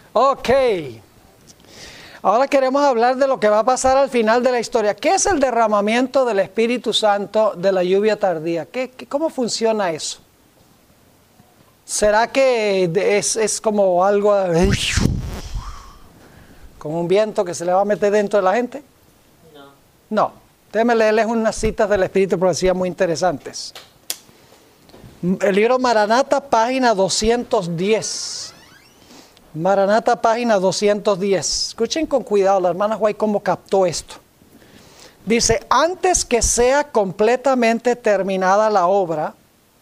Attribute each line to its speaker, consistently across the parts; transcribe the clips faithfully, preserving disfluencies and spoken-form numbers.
Speaker 1: Ok. Ahora queremos hablar de lo que va a pasar al final de la historia. ¿Qué es el derramamiento del Espíritu Santo de la lluvia tardía? ¿Qué, qué, ¿Cómo funciona eso? ¿Será que es, es como algo, como un viento que se le va a meter dentro de la gente?
Speaker 2: No.
Speaker 1: No. Déjenme leerles unas citas del Espíritu de Profecía muy interesantes. El libro Maranata, página doscientos diez. Maranata, página doscientos diez. Escuchen con cuidado, la hermana White cómo captó esto. Dice, antes que sea completamente terminada la obra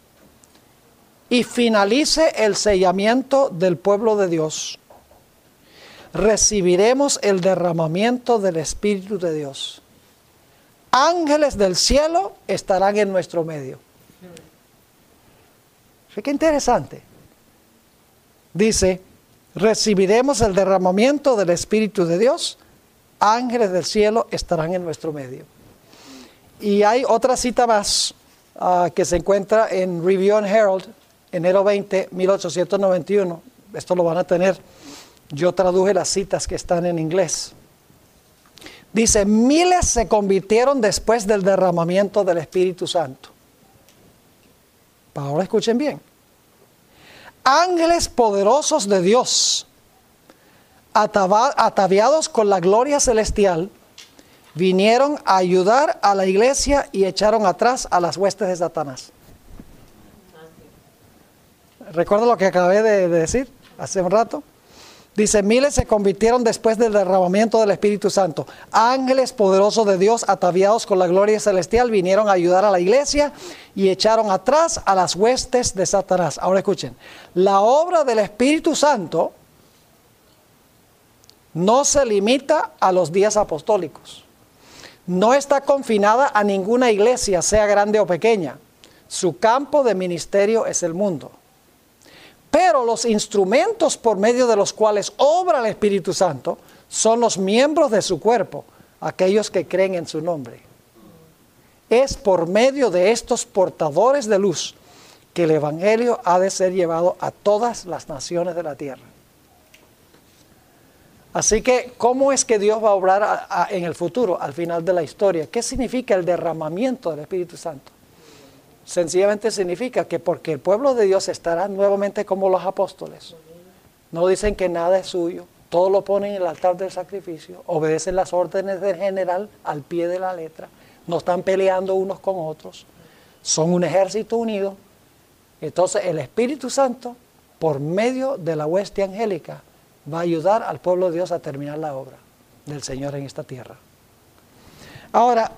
Speaker 1: y finalice el sellamiento del pueblo de Dios, recibiremos el derramamiento del Espíritu de Dios. Ángeles del cielo estarán en nuestro medio. Qué interesante. Dice, recibiremos el derramamiento del Espíritu de Dios, ángeles del cielo estarán en nuestro medio. Y hay otra cita más uh, que se encuentra en Review and Herald, enero veinte, mil ochocientos noventa y uno. Esto lo van a tener. Yo traduje las citas que están en inglés. Dice, miles se convirtieron después del derramamiento del Espíritu Santo. Ahora escuchen bien. Ángeles poderosos de Dios, ataviados con la gloria celestial, vinieron a ayudar a la iglesia y echaron atrás a las huestes de Satanás. ¿Recuerda lo que acabé de, de decir hace un rato? Dice, miles se convirtieron después del derramamiento del Espíritu Santo. Ángeles poderosos de Dios, ataviados con la gloria celestial, vinieron a ayudar a la iglesia y echaron atrás a las huestes de Satanás. Ahora escuchen, la obra del Espíritu Santo no se limita a los días apostólicos. No está confinada a ninguna iglesia, sea grande o pequeña. Su campo de ministerio es el mundo. Pero los instrumentos por medio de los cuales obra el Espíritu Santo son los miembros de su cuerpo, aquellos que creen en su nombre. Es por medio de estos portadores de luz que el Evangelio ha de ser llevado a todas las naciones de la tierra. Así que, ¿cómo es que Dios va a obrar a, a, en el futuro, al final de la historia? ¿Qué significa el derramamiento del Espíritu Santo? Sencillamente significa que porque el pueblo de Dios estará nuevamente como los apóstoles. No dicen que nada es suyo, todo lo ponen en el altar del sacrificio, obedecen las órdenes del general al pie de la letra, no están peleando unos con otros, son un ejército unido. Entonces el Espíritu Santo, por medio de la hueste angélica, va a ayudar al pueblo de Dios a terminar la obra del Señor en esta tierra. Ahora,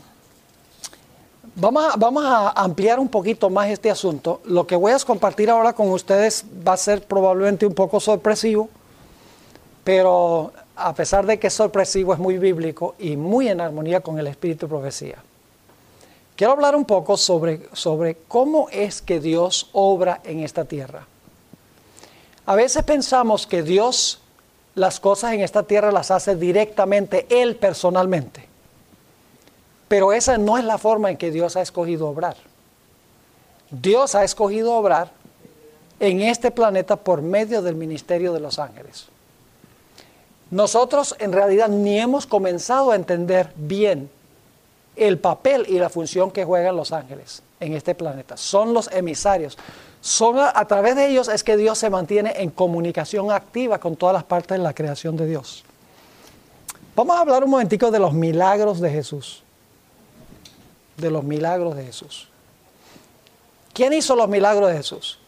Speaker 1: Vamos a, vamos a ampliar un poquito más este asunto. Lo que voy a compartir ahora con ustedes va a ser probablemente un poco sorpresivo, pero a pesar de que es sorpresivo, es muy bíblico y muy en armonía con el Espíritu de Profecía. Quiero hablar un poco sobre, sobre cómo es que Dios obra en esta tierra. A veces pensamos que Dios las cosas en esta tierra las hace directamente Él personalmente. Pero esa no es la forma en que Dios ha escogido obrar. Dios ha escogido obrar en este planeta por medio del ministerio de los ángeles. Nosotros en realidad ni hemos comenzado a entender bien el papel y la función que juegan los ángeles en este planeta. Son los emisarios. Son a, a través de ellos es que Dios se mantiene en comunicación activa con todas las partes de la creación de Dios. Vamos a hablar un momentico de los milagros de Jesús. De los milagros de Jesús. ¿Quién hizo los milagros de Jesús?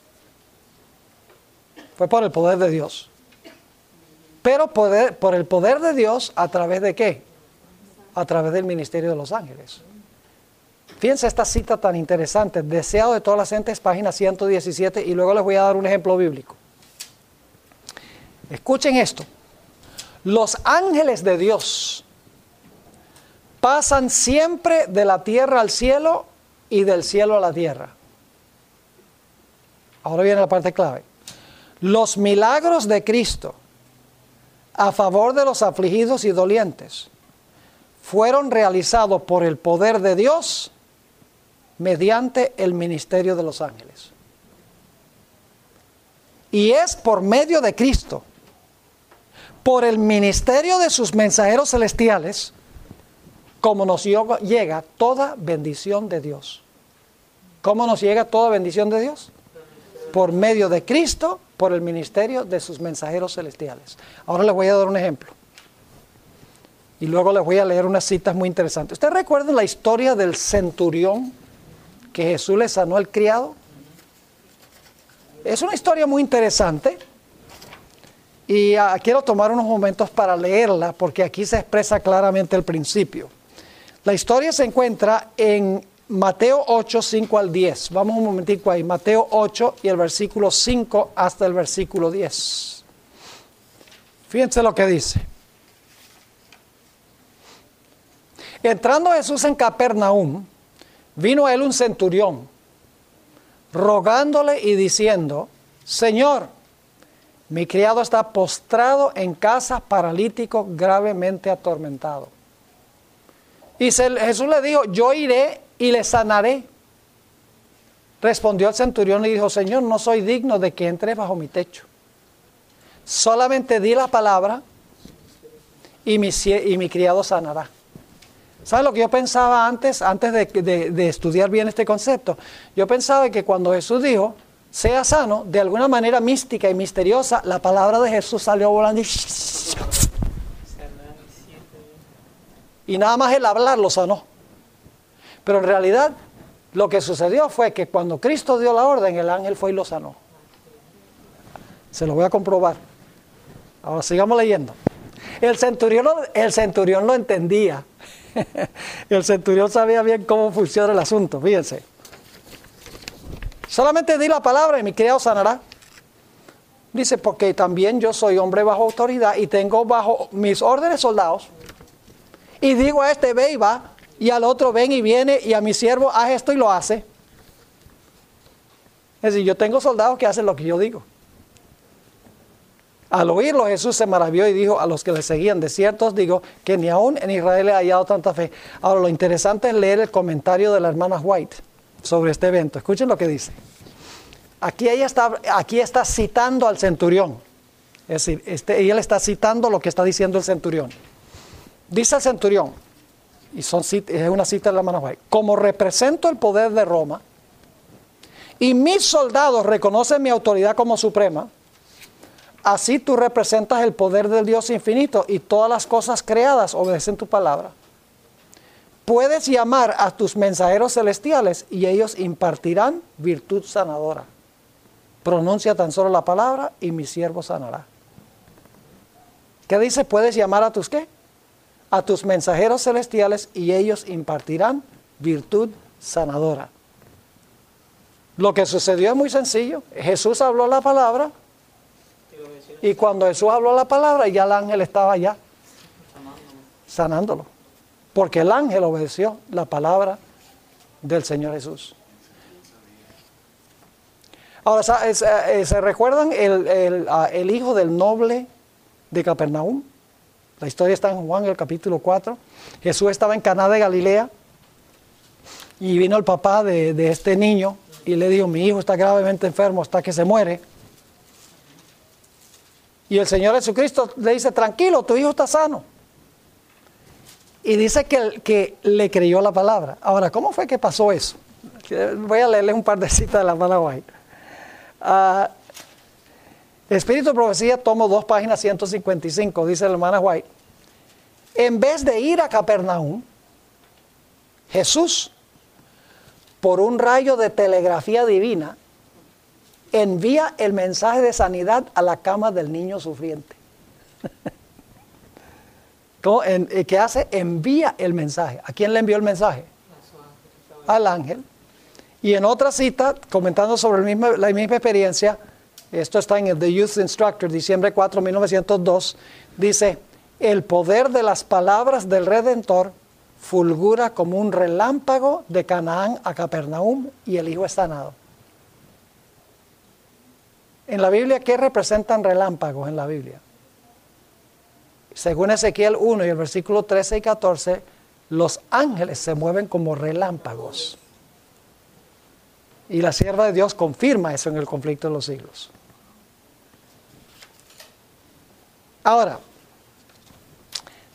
Speaker 1: Fue por el poder de Dios. Pero poder, por el poder de Dios, ¿a través de qué? A través del ministerio de los ángeles. Fíjense esta cita tan interesante, deseado de todas las gentes, página ciento diecisiete, y luego les voy a dar un ejemplo bíblico. Escuchen esto. Los ángeles de Dios pasan siempre de la tierra al cielo y del cielo a la tierra. Ahora viene la parte clave. Los milagros de Cristo a favor de los afligidos y dolientes fueron realizados por el poder de Dios mediante el ministerio de los ángeles. Y es por medio de Cristo por el ministerio de sus mensajeros celestiales, como nos llega toda bendición de Dios. ¿Cómo nos llega toda bendición de Dios? Por medio de Cristo, por el ministerio de sus mensajeros celestiales. Ahora les voy a dar un ejemplo. Y luego les voy a leer unas citas muy interesantes. ¿Ustedes recuerdan la historia del centurión que Jesús le sanó al criado? Es una historia muy interesante. Y uh, quiero tomar unos momentos para leerla, porque aquí se expresa claramente el principio. La historia se encuentra en Mateo ocho, cinco al diez. Vamos un momentico ahí. Mateo ocho y el versículo cinco hasta el versículo diez. Fíjense lo que dice. Entrando Jesús en Capernaum, vino a él un centurión, rogándole y diciendo: Señor, mi criado está postrado en casa, paralítico, gravemente atormentado. Y se, Jesús le dijo: yo iré y le sanaré. Respondió el centurión y dijo: Señor, no soy digno de que entre bajo mi techo. Solamente di la palabra y mi, y mi criado sanará. ¿Sabes lo que yo pensaba antes, antes de, de, de estudiar bien este concepto? Yo pensaba que cuando Jesús dijo, sea sano, de alguna manera mística y misteriosa, la palabra de Jesús salió volando y... y nada más el hablar lo sanó. Pero en realidad, lo que sucedió fue que cuando Cristo dio la orden, el ángel fue y lo sanó. Se lo voy a comprobar. Ahora sigamos leyendo. El centurión, el centurión lo entendía. El centurión sabía bien cómo funciona el asunto, fíjense. Solamente di la palabra y mi criado sanará. Dice, porque también yo soy hombre bajo autoridad y tengo bajo mis órdenes soldados. Y digo a este ve y va, y al otro ven y viene, y a mi siervo haz esto y lo hace. Es decir, yo tengo soldados que hacen lo que yo digo. Al oírlo, Jesús se maravilló y dijo a los que le seguían: de cierto os digo que ni aún en Israel he hallado tanta fe. Ahora, lo interesante es leer el comentario de la hermana White sobre este evento. Escuchen lo que dice. Aquí ella está, aquí está citando al centurión. Es decir, este, ella le está citando lo que está diciendo el centurión. Dice el centurión, y son, es una cita de la hermana White: como represento el poder de Roma, y mis soldados reconocen mi autoridad como suprema, así tú representas el poder del Dios infinito, y todas las cosas creadas obedecen tu palabra. Puedes llamar a tus mensajeros celestiales y ellos impartirán virtud sanadora. Pronuncia tan solo la palabra y mi siervo sanará. ¿Qué dice? Puedes llamar a tus ¿qué? A tus mensajeros celestiales y ellos impartirán virtud sanadora. Lo que sucedió es muy sencillo. Jesús habló la palabra. Y cuando Jesús habló la palabra, ya el ángel estaba allá sanándolo. Porque el ángel obedeció la palabra del Señor Jesús. Ahora, ¿se recuerdan el, el, el hijo del noble de Capernaum? La historia está en Juan, el capítulo cuatro. Jesús estaba en Caná de Galilea y vino el papá de, de este niño y le dijo: mi hijo está gravemente enfermo hasta que se muere. Y el Señor Jesucristo le dice: tranquilo, tu hijo está sano. Y dice que, que le creyó la palabra. Ahora, ¿cómo fue que pasó eso? Voy a leerles un par de citas de la hermana White. Uh, Espíritu de Profecía, tomo dos, páginas ciento cincuenta y cinco, dice la hermana White: en vez de ir a Capernaum, Jesús, por un rayo de telegrafía divina, envía el mensaje de sanidad a la cama del niño sufriente. ¿Cómo? En, ¿Qué hace? Envía el mensaje. ¿A quién le envió el mensaje? Al ángel. Y en otra cita, comentando sobre el mismo, la misma experiencia, esto está en el The Youth Instructor, diciembre cuatro, mil novecientos dos, dice: el poder de las palabras del Redentor fulgura como un relámpago de Canaán a Capernaum y el hijo es sanado. En la Biblia, ¿qué representan relámpagos en la Biblia? Según Ezequiel uno y el versículo trece y catorce, los ángeles se mueven como relámpagos. Y la sierva de Dios confirma eso en el conflicto de los siglos. Ahora,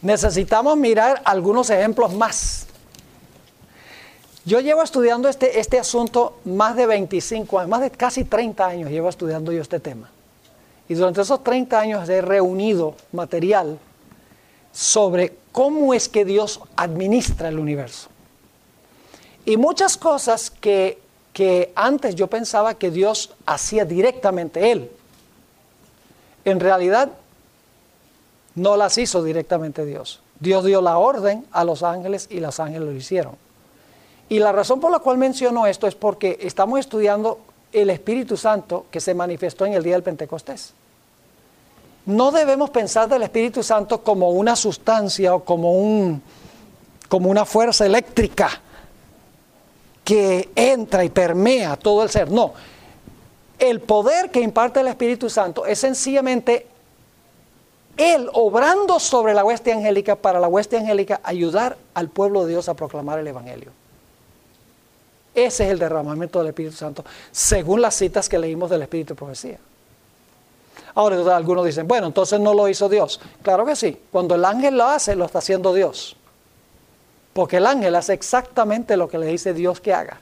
Speaker 1: necesitamos mirar algunos ejemplos más. Yo llevo estudiando este, este asunto más de veinticinco años, más de casi treinta años llevo estudiando yo este tema. Y durante esos treinta años he reunido material sobre cómo es que Dios administra el universo. Y muchas cosas que, que antes yo pensaba que Dios hacía directamente Él, en realidad no las hizo directamente Dios. Dios dio la orden a los ángeles y los ángeles lo hicieron. Y la razón por la cual menciono esto es porque estamos estudiando el Espíritu Santo que se manifestó en el día del Pentecostés. No debemos pensar del Espíritu Santo como una sustancia o como, un, como una fuerza eléctrica que entra y permea todo el ser. No, el poder que imparte el Espíritu Santo es sencillamente Él obrando sobre la hueste angélica para la hueste angélica ayudar al pueblo de Dios a proclamar el Evangelio. Ese es el derramamiento del Espíritu Santo, según las citas que leímos del Espíritu de Profecía. Ahora, algunos dicen, bueno, entonces no lo hizo Dios. Claro que sí. Cuando el ángel lo hace, lo está haciendo Dios. Porque el ángel hace exactamente lo que le dice Dios que haga.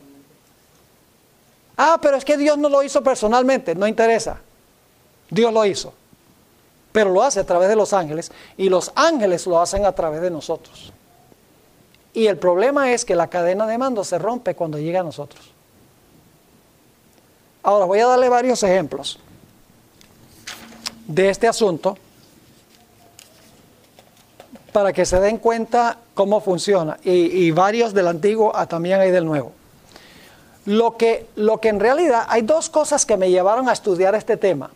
Speaker 1: Ah, pero es que Dios no lo hizo personalmente. No interesa. Dios lo hizo. Pero lo hace a través de los ángeles. Y los ángeles lo hacen a través de nosotros. Y el problema es que la cadena de mando se rompe cuando llega a nosotros. Ahora voy a darle varios ejemplos de este asunto para que se den cuenta cómo funciona. Y, y varios del antiguo ah, también hay del nuevo. Lo que, lo que en realidad hay dos cosas que me llevaron a estudiar este tema.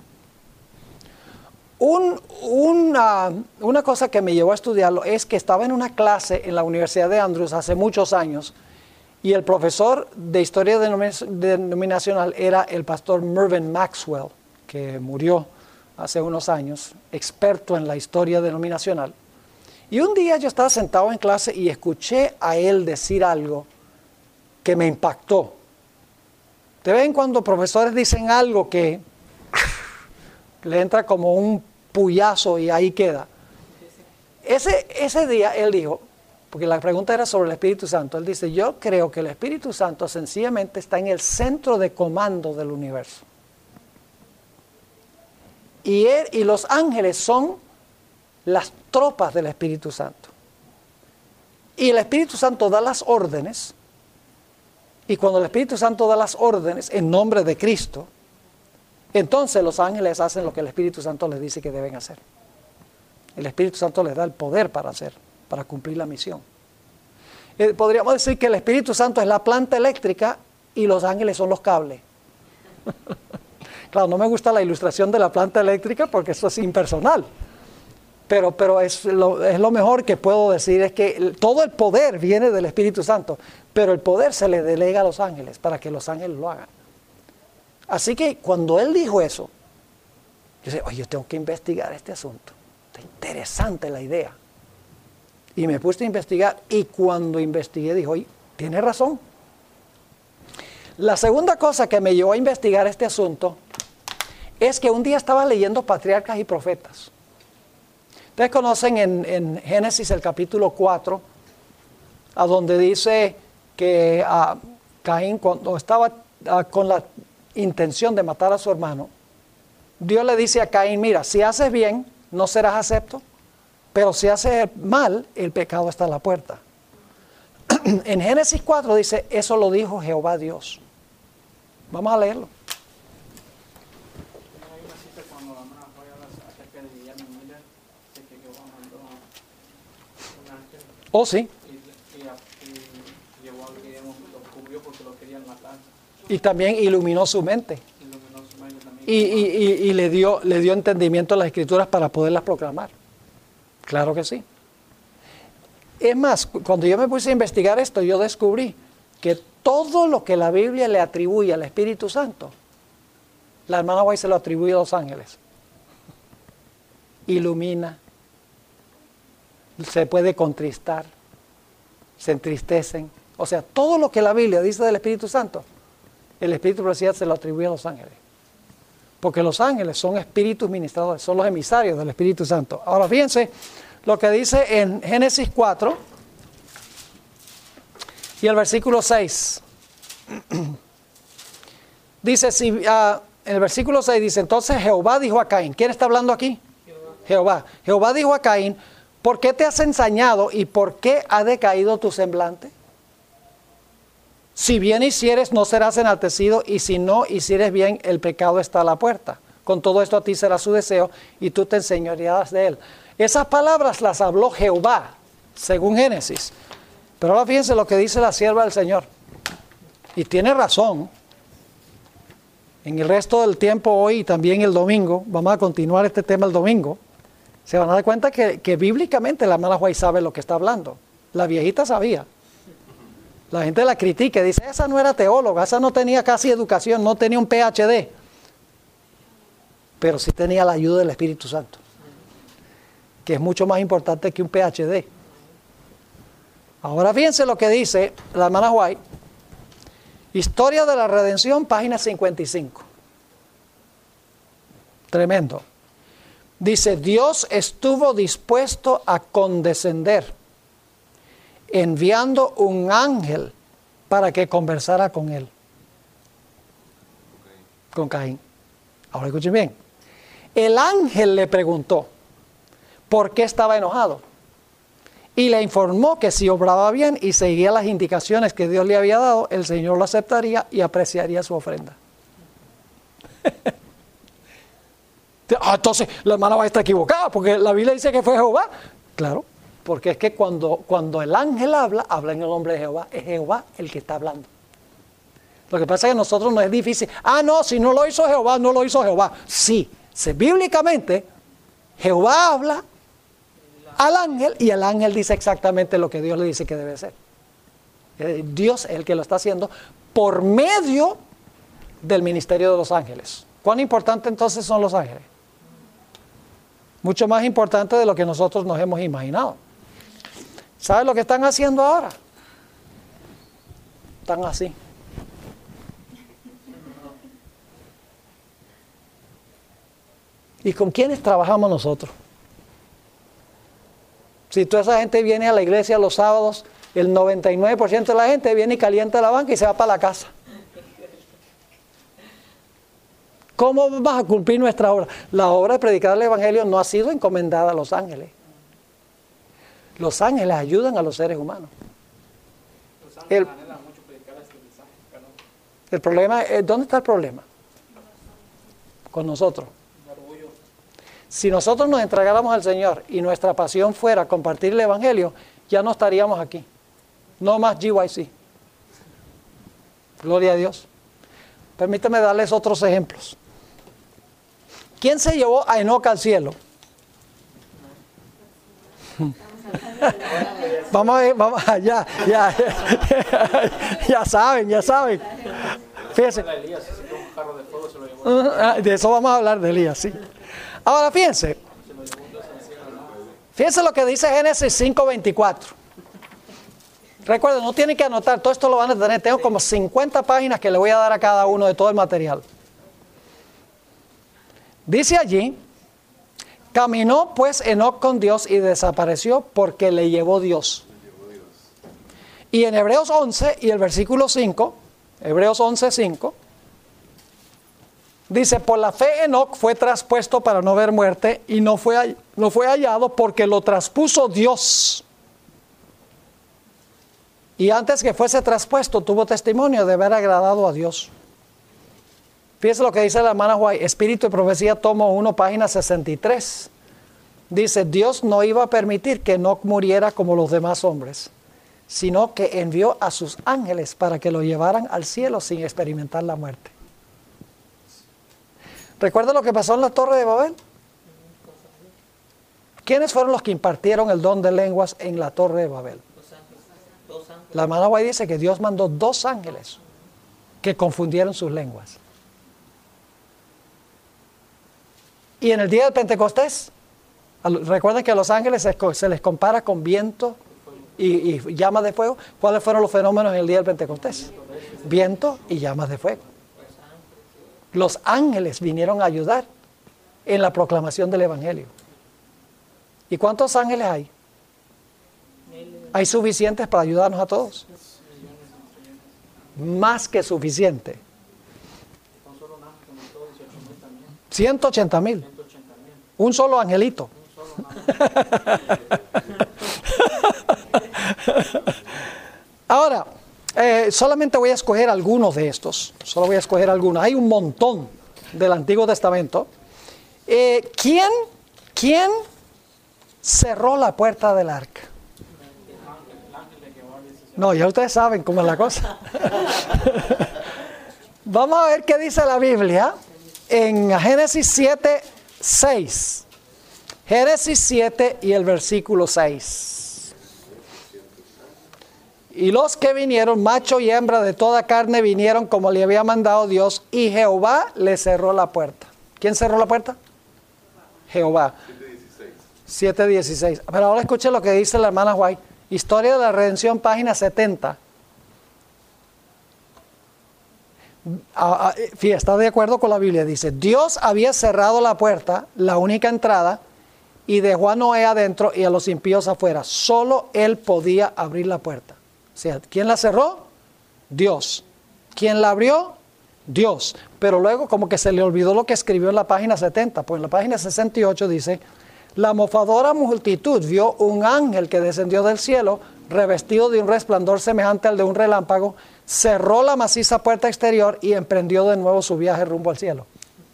Speaker 1: Un, una, una cosa que me llevó a estudiarlo es que estaba en una clase en la Universidad de Andrews hace muchos años y el profesor de historia denominacional era el pastor Mervyn Maxwell, que murió hace unos años, experto en la historia denominacional. Y un día yo estaba sentado en clase y escuché a él decir algo que me impactó. De vez en cuando profesores dicen algo que le entra como un puyazo y ahí queda. Ese, ese día él dijo, porque la pregunta era sobre el Espíritu Santo, él dice, yo creo que el Espíritu Santo sencillamente está en el centro de comando del universo. Y, él, y los ángeles son las tropas del Espíritu Santo. Y el Espíritu Santo da las órdenes, y cuando el Espíritu Santo da las órdenes en nombre de Cristo, entonces los ángeles hacen lo que el Espíritu Santo les dice que deben hacer. El Espíritu Santo les da el poder para hacer, para cumplir la misión. Eh, podríamos decir que el Espíritu Santo es la planta eléctrica y los ángeles son los cables. Claro, no me gusta la ilustración de la planta eléctrica porque eso es impersonal. Pero, pero es, lo, es lo mejor que puedo decir, es que el, todo el poder viene del Espíritu Santo, pero el poder se le delega a los ángeles para que los ángeles lo hagan. Así que cuando él dijo eso, yo dije, oye, yo tengo que investigar este asunto. Está interesante la idea. Y me puse a investigar y cuando investigué dije, oye, tiene razón. La segunda cosa que me llevó a investigar este asunto es que un día estaba leyendo Patriarcas y Profetas. Ustedes conocen en, en Génesis el capítulo cuatro, a donde dice que uh, Caín cuando estaba uh, con la intención de matar a su hermano, Dios le dice a Caín, mira, si haces bien, no serás acepto, pero si haces mal, el pecado está a la puerta. En Génesis cuatro dice, eso lo dijo Jehová Dios. Vamos a leerlo.
Speaker 2: Hay una cita cuando la hermana fue a hablar acerca de Guillermo Miller, de que Jehová mandó un ángel.
Speaker 1: Oh, sí.
Speaker 2: Y, y, y llevó a Guillermo, lo cubrió porque lo querían matar.
Speaker 1: Y también iluminó su mente.
Speaker 2: Iluminó su mente también.
Speaker 1: Y, y, y, y le dio, le dio entendimiento a las Escrituras para poderlas proclamar. Claro que sí. Es más, cuando yo me puse a investigar esto, yo descubrí que todo lo que la Biblia le atribuye al Espíritu Santo, la hermana White se lo atribuye a los ángeles. Ilumina, se puede contristar, se entristecen. O sea, todo lo que la Biblia dice del Espíritu Santo, el Espíritu de Profecía se lo atribuye a los ángeles. Porque los ángeles son espíritus ministradores, son los emisarios del Espíritu Santo. Ahora fíjense lo que dice en Génesis cuatro y el versículo seis. Dice, si, uh, en el versículo seis dice, entonces Jehová dijo a Caín, ¿quién está hablando aquí? Jehová. Jehová. Jehová dijo a Caín, ¿por qué te has ensañado y por qué ha decaído tu semblante? Si bien hicieres, no serás enaltecido, y si no hicieres bien, el pecado está a la puerta. Con todo esto a ti será su deseo, y tú te enseñorearás de él. Esas palabras las habló Jehová, según Génesis. Pero ahora fíjense lo que dice la sierva del Señor. Y tiene razón. En el resto del tiempo hoy y también el domingo, vamos a continuar este tema el domingo, se van a dar cuenta que, que bíblicamente la hermana White sabe lo que está hablando. La viejita sabía. La gente la critica y dice, esa no era teóloga, esa no tenía casi educación, no tenía un P H D. Pero sí tenía la ayuda del Espíritu Santo, que es mucho más importante que un P H D. Ahora fíjense lo que dice la hermana White. Historia de la Redención, página cincuenta y cinco. Tremendo. Dice, Dios estuvo dispuesto a condescender, enviando un ángel para que conversara con él. Con Caín. Ahora escuchen bien. El ángel le preguntó por qué estaba enojado. Y le informó que si obraba bien y seguía las indicaciones que Dios le había dado, el Señor lo aceptaría y apreciaría su ofrenda. Ah, entonces la hermana va a estar equivocada, porque la Biblia dice que fue Jehová. Claro, porque es que cuando, cuando el ángel habla, habla en el nombre de Jehová. Es Jehová el que está hablando. Lo que pasa es que a nosotros nos es difícil. Ah, no, si no lo hizo Jehová, no lo hizo Jehová. Sí, sí, bíblicamente, Jehová habla al ángel y el ángel dice exactamente lo que Dios le dice que debe ser. Dios es el que lo está haciendo por medio del ministerio de los ángeles. ¿Cuán importante entonces son los ángeles? Mucho más importante de lo que nosotros nos hemos imaginado. ¿Sabes lo que están haciendo ahora? Están así. ¿Y con quiénes trabajamos nosotros? Si toda esa gente viene a la iglesia los sábados, el noventa y nueve por ciento de la gente viene y calienta la banca y se va para la casa. ¿Cómo vamos a cumplir nuestra obra? La obra de predicar el evangelio no ha sido encomendada a los ángeles. Los ángeles ayudan a los seres humanos.
Speaker 2: Los ángeles
Speaker 1: El,
Speaker 2: anhelan mucho predicar este mensaje, pero
Speaker 1: el problema es, ¿dónde está el problema? Con nosotros. Si nosotros nos entregáramos al Señor y nuestra pasión fuera compartir el evangelio, ya no estaríamos aquí. No más G Y C. Gloria a Dios. Permítame darles otros ejemplos. ¿Quién se llevó a Enoc al cielo? Vamos a ver, vamos allá, ya, ya, ya saben, ya saben. Fíjense. De eso vamos a hablar de Elías, sí. Ahora fíjense. Fíjense lo que dice Génesis cinco veinticuatro. Recuerden, no tienen que anotar, todo esto lo van a tener. Tengo como cincuenta páginas que le voy a dar a cada uno de todo el material. Dice allí, caminó pues Enoc con Dios y desapareció porque le llevó Dios. Y en Hebreos once y el versículo cinco, Hebreos once, cinco, dice, por la fe Enoc fue traspuesto para no ver muerte y no fue, no fue hallado porque lo traspuso Dios. Y antes que fuese traspuesto, tuvo testimonio de haber agradado a Dios. Fíjense lo que dice la hermana White, Espíritu y Profecía, tomo uno, página sesenta y tres. Dice, Dios no iba a permitir que Enoc muriera como los demás hombres, sino que envió a sus ángeles para que lo llevaran al cielo sin experimentar la muerte. ¿Recuerda lo que pasó en la Torre de Babel? ¿Quiénes fueron los que impartieron el don de lenguas en la Torre de Babel? La hermana White dice que Dios mandó dos ángeles que confundieron sus lenguas. Y en el día del Pentecostés, recuerden que a los ángeles se les compara con viento y, y llamas de fuego. ¿Cuáles fueron los fenómenos en el día del Pentecostés? Viento y llamas de fuego. Los ángeles vinieron a ayudar en la proclamación del evangelio. ¿Y cuántos ángeles hay? ¿Hay suficientes para ayudarnos a todos? Más que suficiente. ciento ochenta mil. Un solo angelito. Ahora, eh, solamente voy a escoger algunos de estos. Solo voy a escoger algunos. Hay un montón del Antiguo Testamento. Eh, ¿quién, ¿Quién cerró la puerta del arca? No, ya ustedes saben cómo es la cosa. Vamos a ver qué dice la Biblia en Génesis siete, seis. Génesis siete y el versículo seis. Y los que vinieron, macho y hembra de toda carne, vinieron como le había mandado Dios, y Jehová le cerró la puerta. ¿Quién cerró la puerta? Jehová. siete dieciséis. Pero ahora escuche lo que dice la hermana White. Historia de la Redención, página setenta. Ah, ah, fíjate, está de acuerdo con la Biblia. Dice, Dios había cerrado la puerta, la única entrada, y dejó a Noé adentro y a los impíos afuera. Solo él podía abrir la puerta. O sea, ¿quién la cerró? Dios. ¿Quién la abrió? Dios. Pero luego como que se le olvidó lo que escribió en la página setenta. Pues en la página sesenta y ocho dice, la mofadora multitud vio un ángel que descendió del cielo, revestido de un resplandor semejante al de un relámpago, cerró la maciza puerta exterior y emprendió de nuevo su viaje rumbo al cielo.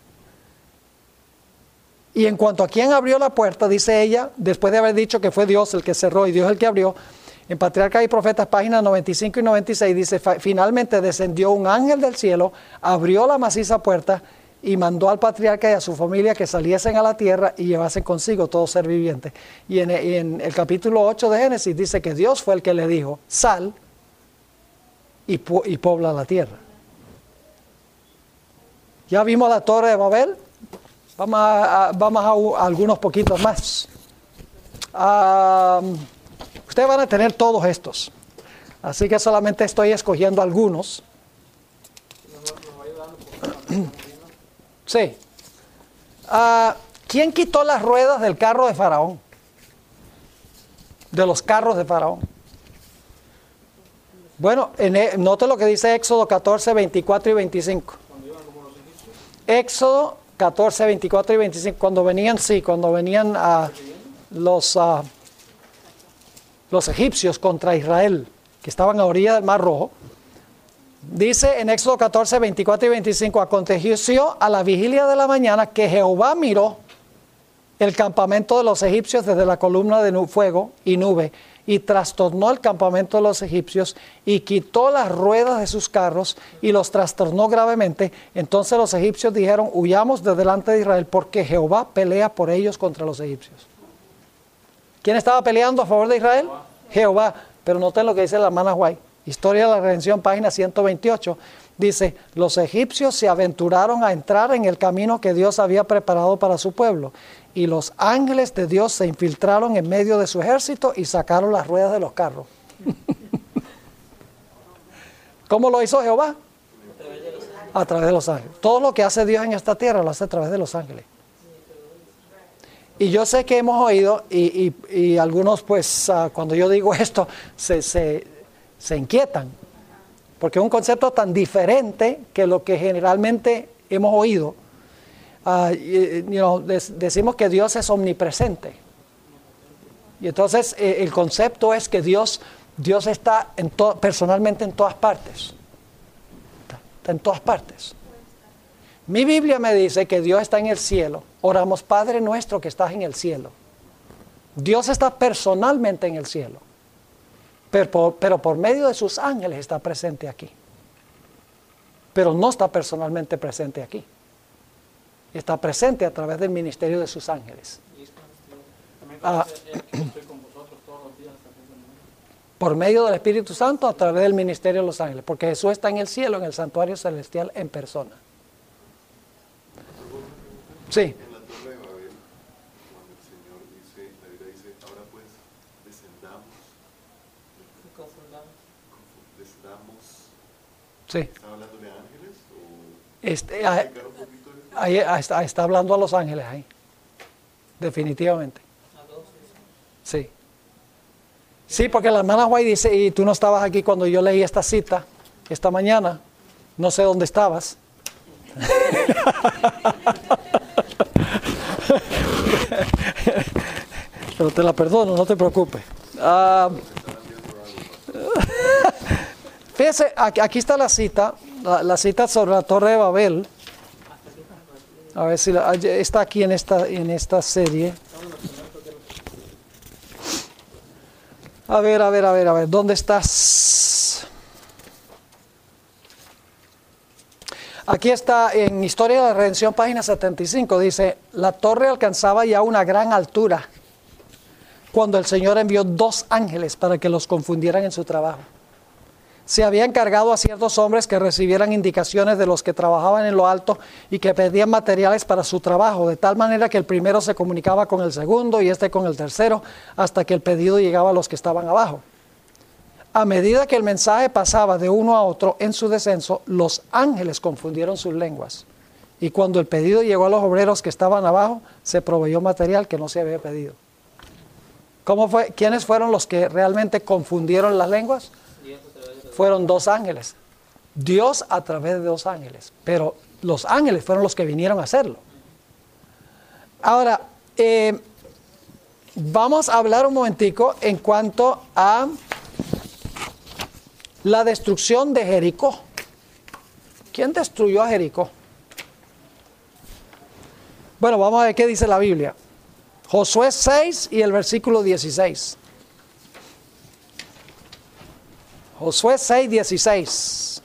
Speaker 1: Y en cuanto a quién abrió la puerta, dice ella, después de haber dicho que fue Dios el que cerró y Dios el que abrió, en Patriarcas y Profetas, páginas noventa y cinco y noventa y seis, dice, finalmente descendió un ángel del cielo, abrió la maciza puerta y mandó al patriarca y a su familia que saliesen a la tierra y llevasen consigo todo ser viviente. Y en, y en el capítulo ocho de Génesis dice que Dios fue el que le dijo, sal y, y pobla la tierra. Ya vimos la torre de Babel. Vamos a, a, vamos a, a algunos poquitos más. Um, ustedes van a tener todos estos. Así que solamente estoy escogiendo algunos. Sí. Uh, ¿Quién quitó las ruedas del carro de Faraón? De los carros de Faraón. Bueno, en, note lo que dice Éxodo catorce, veinticuatro y veinticinco. Éxodo catorce, veinticuatro y veinticinco. Cuando venían, sí, cuando venían uh, los, uh, los egipcios contra Israel, que estaban a orilla del Mar Rojo. Dice en Éxodo catorce, veinticuatro y veinticinco, aconteció a la vigilia de la mañana que Jehová miró el campamento de los egipcios desde la columna de fuego y nube, y trastornó el campamento de los egipcios, y quitó las ruedas de sus carros, y los trastornó gravemente. Entonces los egipcios dijeron, huyamos de delante de Israel, porque Jehová pelea por ellos contra los egipcios. ¿Quién estaba peleando a favor de Israel? Jehová. Pero noten lo que dice la hermana White. Historia de la Redención, página ciento veintiocho, dice, los egipcios se aventuraron a entrar en el camino que Dios había preparado para su pueblo, y los ángeles de Dios se infiltraron en medio de su ejército y sacaron las ruedas de los carros. ¿Cómo lo hizo Jehová? A través de los ángeles. Todo lo que hace Dios en esta tierra lo hace a través de los ángeles. Y yo sé que hemos oído, y, y, y algunos pues uh, cuando yo digo esto, se... se se inquietan, porque es un concepto tan diferente que lo que generalmente hemos oído. Uh, you know, des, decimos que Dios es omnipresente. Y entonces eh, el concepto es que Dios, Dios está en to, personalmente en todas partes. Está, está en todas partes. Mi Biblia me dice que Dios está en el cielo. Oramos, Padre nuestro que estás en el cielo. Dios está personalmente en el cielo. Pero por, pero por medio de sus ángeles está presente aquí. Pero no está personalmente presente aquí. Está presente a través del ministerio de sus ángeles. Ah, por medio del Espíritu Santo a través del ministerio de los ángeles. Porque Jesús está en el cielo, en el santuario celestial en persona. Sí. Sí. ¿Está hablando de ángeles? O este, ahí, ahí está, está hablando a los ángeles ahí. Definitivamente. Sí. Sí, porque la hermana White dice, y tú no estabas aquí cuando yo leí esta cita, esta mañana, no sé dónde estabas. Pero te la perdono, no te preocupes. Uh, fíjese, aquí, aquí está la cita, la, la cita sobre la Torre de Babel. A ver si la, está aquí en esta, en esta serie. A ver, a ver, a ver, a ver, ¿dónde estás? Aquí está en Historia de la Redención, página setenta y cinco, dice, la torre alcanzaba ya una gran altura cuando el Señor envió dos ángeles para que los confundieran en su trabajo. Se había encargado a ciertos hombres que recibieran indicaciones de los que trabajaban en lo alto y que pedían materiales para su trabajo, de tal manera que el primero se comunicaba con el segundo y este con el tercero, hasta que el pedido llegaba a los que estaban abajo. A medida que el mensaje pasaba de uno a otro en su descenso, los ángeles confundieron sus lenguas. Y cuando el pedido llegó a los obreros que estaban abajo, se proveyó material que no se había pedido. ¿Cómo fue? ¿Quiénes fueron los que realmente confundieron las lenguas? Fueron dos ángeles. Dios a través de dos ángeles. Pero los ángeles fueron los que vinieron a hacerlo. Ahora, eh, vamos a hablar un momentico en cuanto a la destrucción de Jericó. ¿Quién destruyó a Jericó? Bueno, vamos a ver qué dice la Biblia. Josué seis y el versículo dieciséis. Josué seis, dieciséis.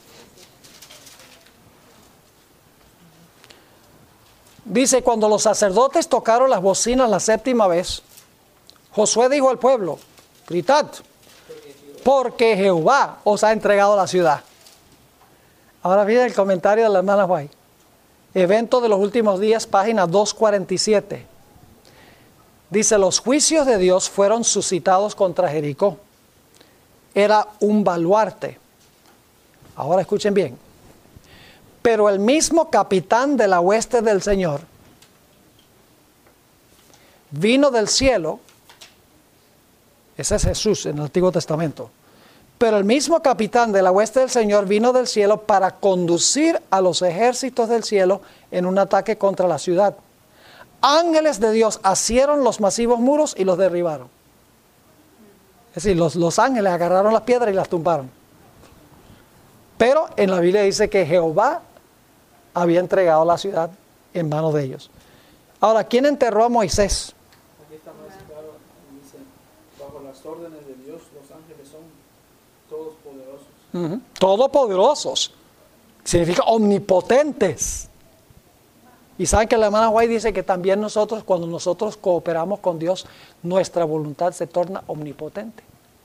Speaker 1: Dice, cuando los sacerdotes tocaron las bocinas la séptima vez, Josué dijo al pueblo, gritad, porque Jehová os ha entregado la ciudad. Ahora viene el comentario de la hermana White. Evento de los últimos días, página doscientos cuarenta y siete. Dice, los juicios de Dios fueron suscitados contra Jericó. Era un baluarte. Ahora escuchen bien. Pero el mismo capitán de la hueste del Señor vino del cielo. Ese es Jesús en el Antiguo Testamento. Pero el mismo capitán de la hueste del Señor vino del cielo para conducir a los ejércitos del cielo en un ataque contra la ciudad. Ángeles de Dios asieron los masivos muros y los derribaron. Es decir, los, los ángeles agarraron las piedras y las tumbaron. Pero en la Biblia dice que Jehová había entregado la ciudad en manos de ellos. Ahora, ¿quién enterró a Moisés?
Speaker 2: Aquí está más claro, dice, bajo las órdenes de Dios, los ángeles son todos poderosos.
Speaker 1: Uh-huh. Todopoderosos. Significa omnipotentes. Y saben que la hermana White dice que también nosotros, cuando nosotros cooperamos con Dios, nuestra voluntad se torna omnipotente.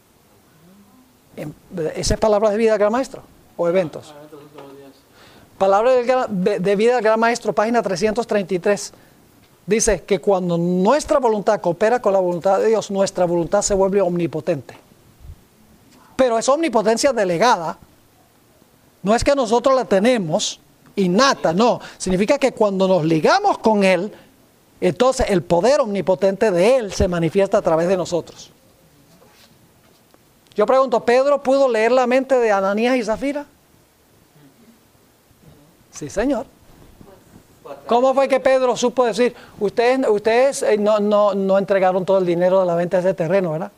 Speaker 1: ¿Esa es palabra de vida del Gran Maestro? ¿O eventos? Palabra de, de vida del Gran Maestro, página trescientos treinta y tres. Dice que cuando nuestra voluntad coopera con la voluntad de Dios, nuestra voluntad se vuelve omnipotente. Pero es omnipotencia delegada. No es que nosotros la tenemos innata, no. Significa que cuando nos ligamos con Él, entonces el poder omnipotente de Él se manifiesta a través de nosotros. Yo pregunto, ¿Pedro pudo leer la mente de Ananías y Zafira? Sí, Señor. ¿Cómo fue que Pedro supo decir, ustedes, ustedes eh, no, no, no entregaron todo el dinero de la venta de ese terreno, ¿verdad?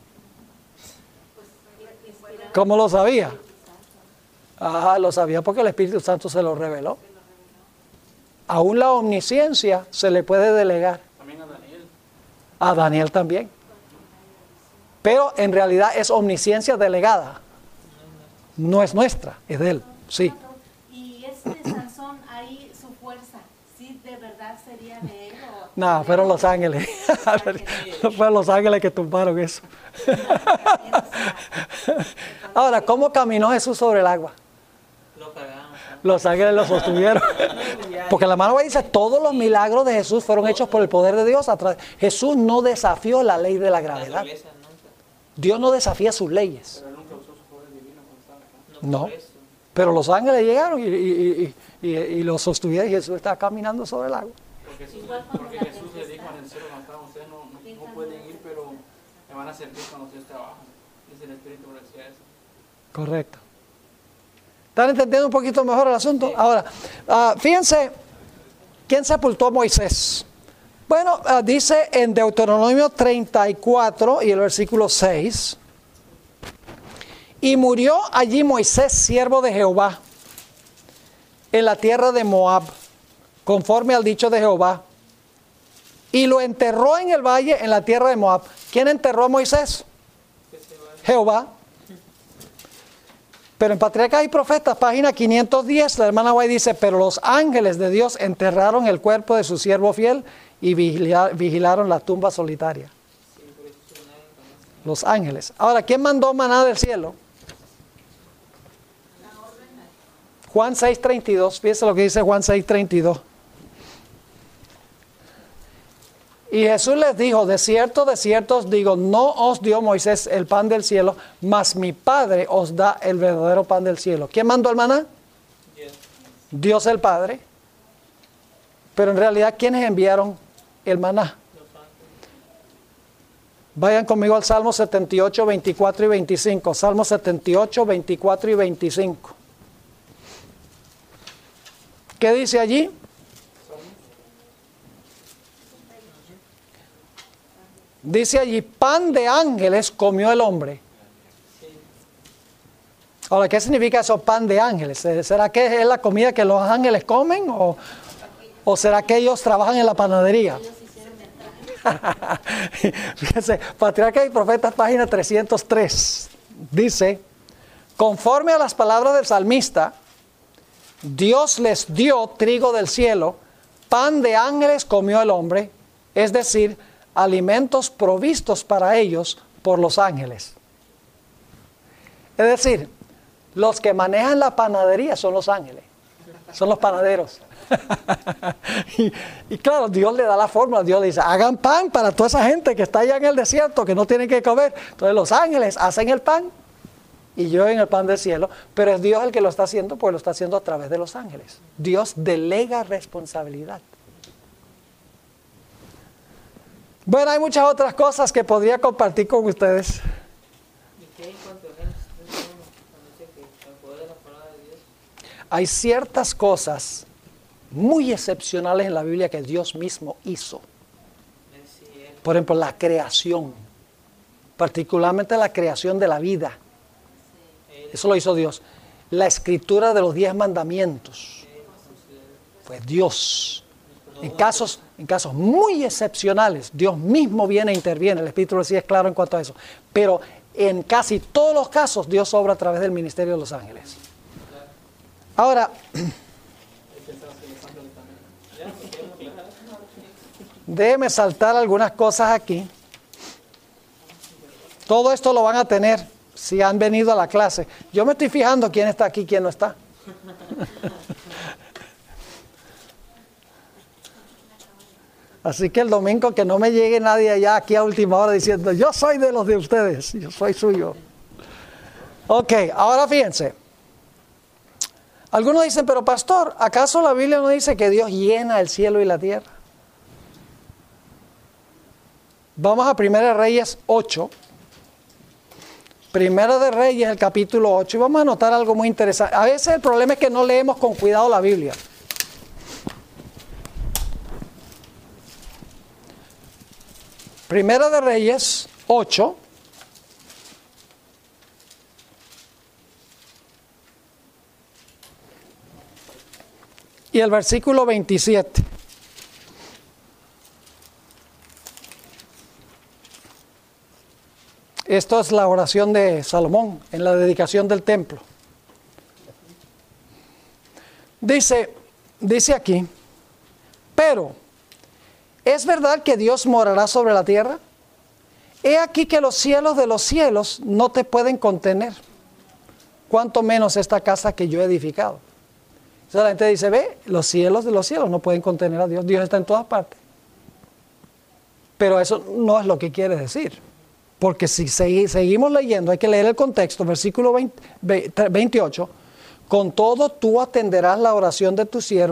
Speaker 1: ¿Cómo lo sabía? Ah, lo sabía porque el Espíritu Santo se lo reveló. Aún la omnisciencia se le puede delegar.
Speaker 2: También a Daniel.
Speaker 1: A Daniel también. Pero en realidad es omnisciencia delegada. No es nuestra, es de él. Sí.
Speaker 3: Y este Sansón, ahí su fuerza, ¿sí de verdad sería de él? O
Speaker 1: No, fueron los ángeles. Fueron los ángeles que tumbaron eso. Ahora, ¿cómo caminó Jesús sobre el agua?
Speaker 2: Lo pagamos.
Speaker 1: Los ángeles lo sostuvieron. Porque la mano dice, todos los milagros de Jesús fueron hechos por el poder de Dios. Jesús no desafió la ley de la gravedad. Dios no desafía sus leyes.
Speaker 2: Pero nunca usó su poder divino cuando estaba acá.
Speaker 1: No. Pero los ángeles llegaron y, y, y, y, y lo sostuvieron y Jesús estaba caminando sobre el agua.
Speaker 2: Porque, Jesús, porque Jesús le dijo en el el cielo cuando estaban ustedes, no, no, no pueden ir, pero me van a servir cuando ustedes trabajan. Dice el Espíritu que decía eso.
Speaker 1: Correcto. ¿Están entendiendo un poquito mejor el asunto? Sí. Ahora, uh, fíjense, ¿quién sepultó a Moisés? Bueno, uh, dice en Deuteronomio treinta y cuatro y el versículo seis, y murió allí Moisés, siervo de Jehová, en la tierra de Moab, conforme al dicho de Jehová, y lo enterró en el valle, en la tierra de Moab. ¿Quién enterró a Moisés? Jehová. Pero en Patriarcas y Profetas, página quinientos diez, la hermana White dice, pero los ángeles de Dios enterraron el cuerpo de su siervo fiel y vigilaron la tumba solitaria. Los ángeles. Ahora, ¿quién mandó maná del cielo? Juan seis treinta y dos, fíjense lo que dice Juan seis treinta y dos. Y Jesús les dijo, de cierto, de cierto os digo, no os dio Moisés el pan del cielo, mas mi Padre os da el verdadero pan del cielo. ¿Quién mandó el maná? Dios, Dios el Padre. Pero en realidad, ¿quiénes enviaron el maná? Vayan conmigo al Salmo setenta y ocho, veinticuatro y veinticinco. Salmo setenta y ocho, veinticuatro y veinticinco. ¿Qué dice allí? Dice allí, pan de ángeles comió el hombre. Ahora, ¿qué significa eso, pan de ángeles? ¿Será que es la comida que los ángeles comen? ¿O, o será que ellos trabajan en la panadería? Fíjense, Patriarcas y Profetas, página trescientos tres. Dice, conforme a las palabras del salmista, Dios les dio trigo del cielo, pan de ángeles comió el hombre, es decir, alimentos provistos para ellos por los ángeles. Es decir, los que manejan la panadería son los ángeles, son los panaderos. y, y claro, Dios le da la fórmula, Dios le dice, hagan pan para toda esa gente que está allá en el desierto, que no tienen que comer. Entonces los ángeles hacen el pan y llevan el pan del cielo, pero es Dios el que lo está haciendo, pues lo está haciendo a través de los ángeles. Dios delega responsabilidad. Bueno, hay muchas otras cosas que podría compartir con ustedes. Hay ciertas cosas muy excepcionales en la Biblia que Dios mismo hizo. Por ejemplo, la creación, particularmente la creación de la vida. Eso lo hizo Dios. La escritura de los diez mandamientos. Pues Dios. En casos, en casos muy excepcionales, Dios mismo viene e interviene. El Espíritu sí es claro en cuanto a eso. Pero en casi todos los casos, Dios obra a través del ministerio de los ángeles. Ahora, déjeme saltar algunas cosas aquí. Todo esto lo van a tener si han venido a la clase. Yo me estoy fijando quién está aquí y quién no está. Así que el domingo que no me llegue nadie allá aquí a última hora diciendo, yo soy de los de ustedes, yo soy suyo. Ok, ahora fíjense. Algunos dicen, pero pastor, ¿acaso la Biblia no dice que Dios llena el cielo y la tierra? Vamos a Primera de Reyes ocho. Primera de Reyes, el capítulo ocho, y vamos a notar algo muy interesante. A veces el problema es que no leemos con cuidado la Biblia. Primera de Reyes ocho. Y el versículo veintisiete. Esto es la oración de Salomón en la dedicación del templo. Dice, dice aquí, pero ¿es verdad que Dios morará sobre la tierra? He aquí que los cielos de los cielos no te pueden contener, cuanto menos esta casa que yo he edificado. Entonces la gente dice, ve, los cielos de los cielos no pueden contener a Dios. Dios está en todas partes. Pero eso no es lo que quiere decir. Porque si seguimos leyendo, hay que leer el contexto, versículo veinte, veintiocho. Con todo tú atenderás la oración de tu siervo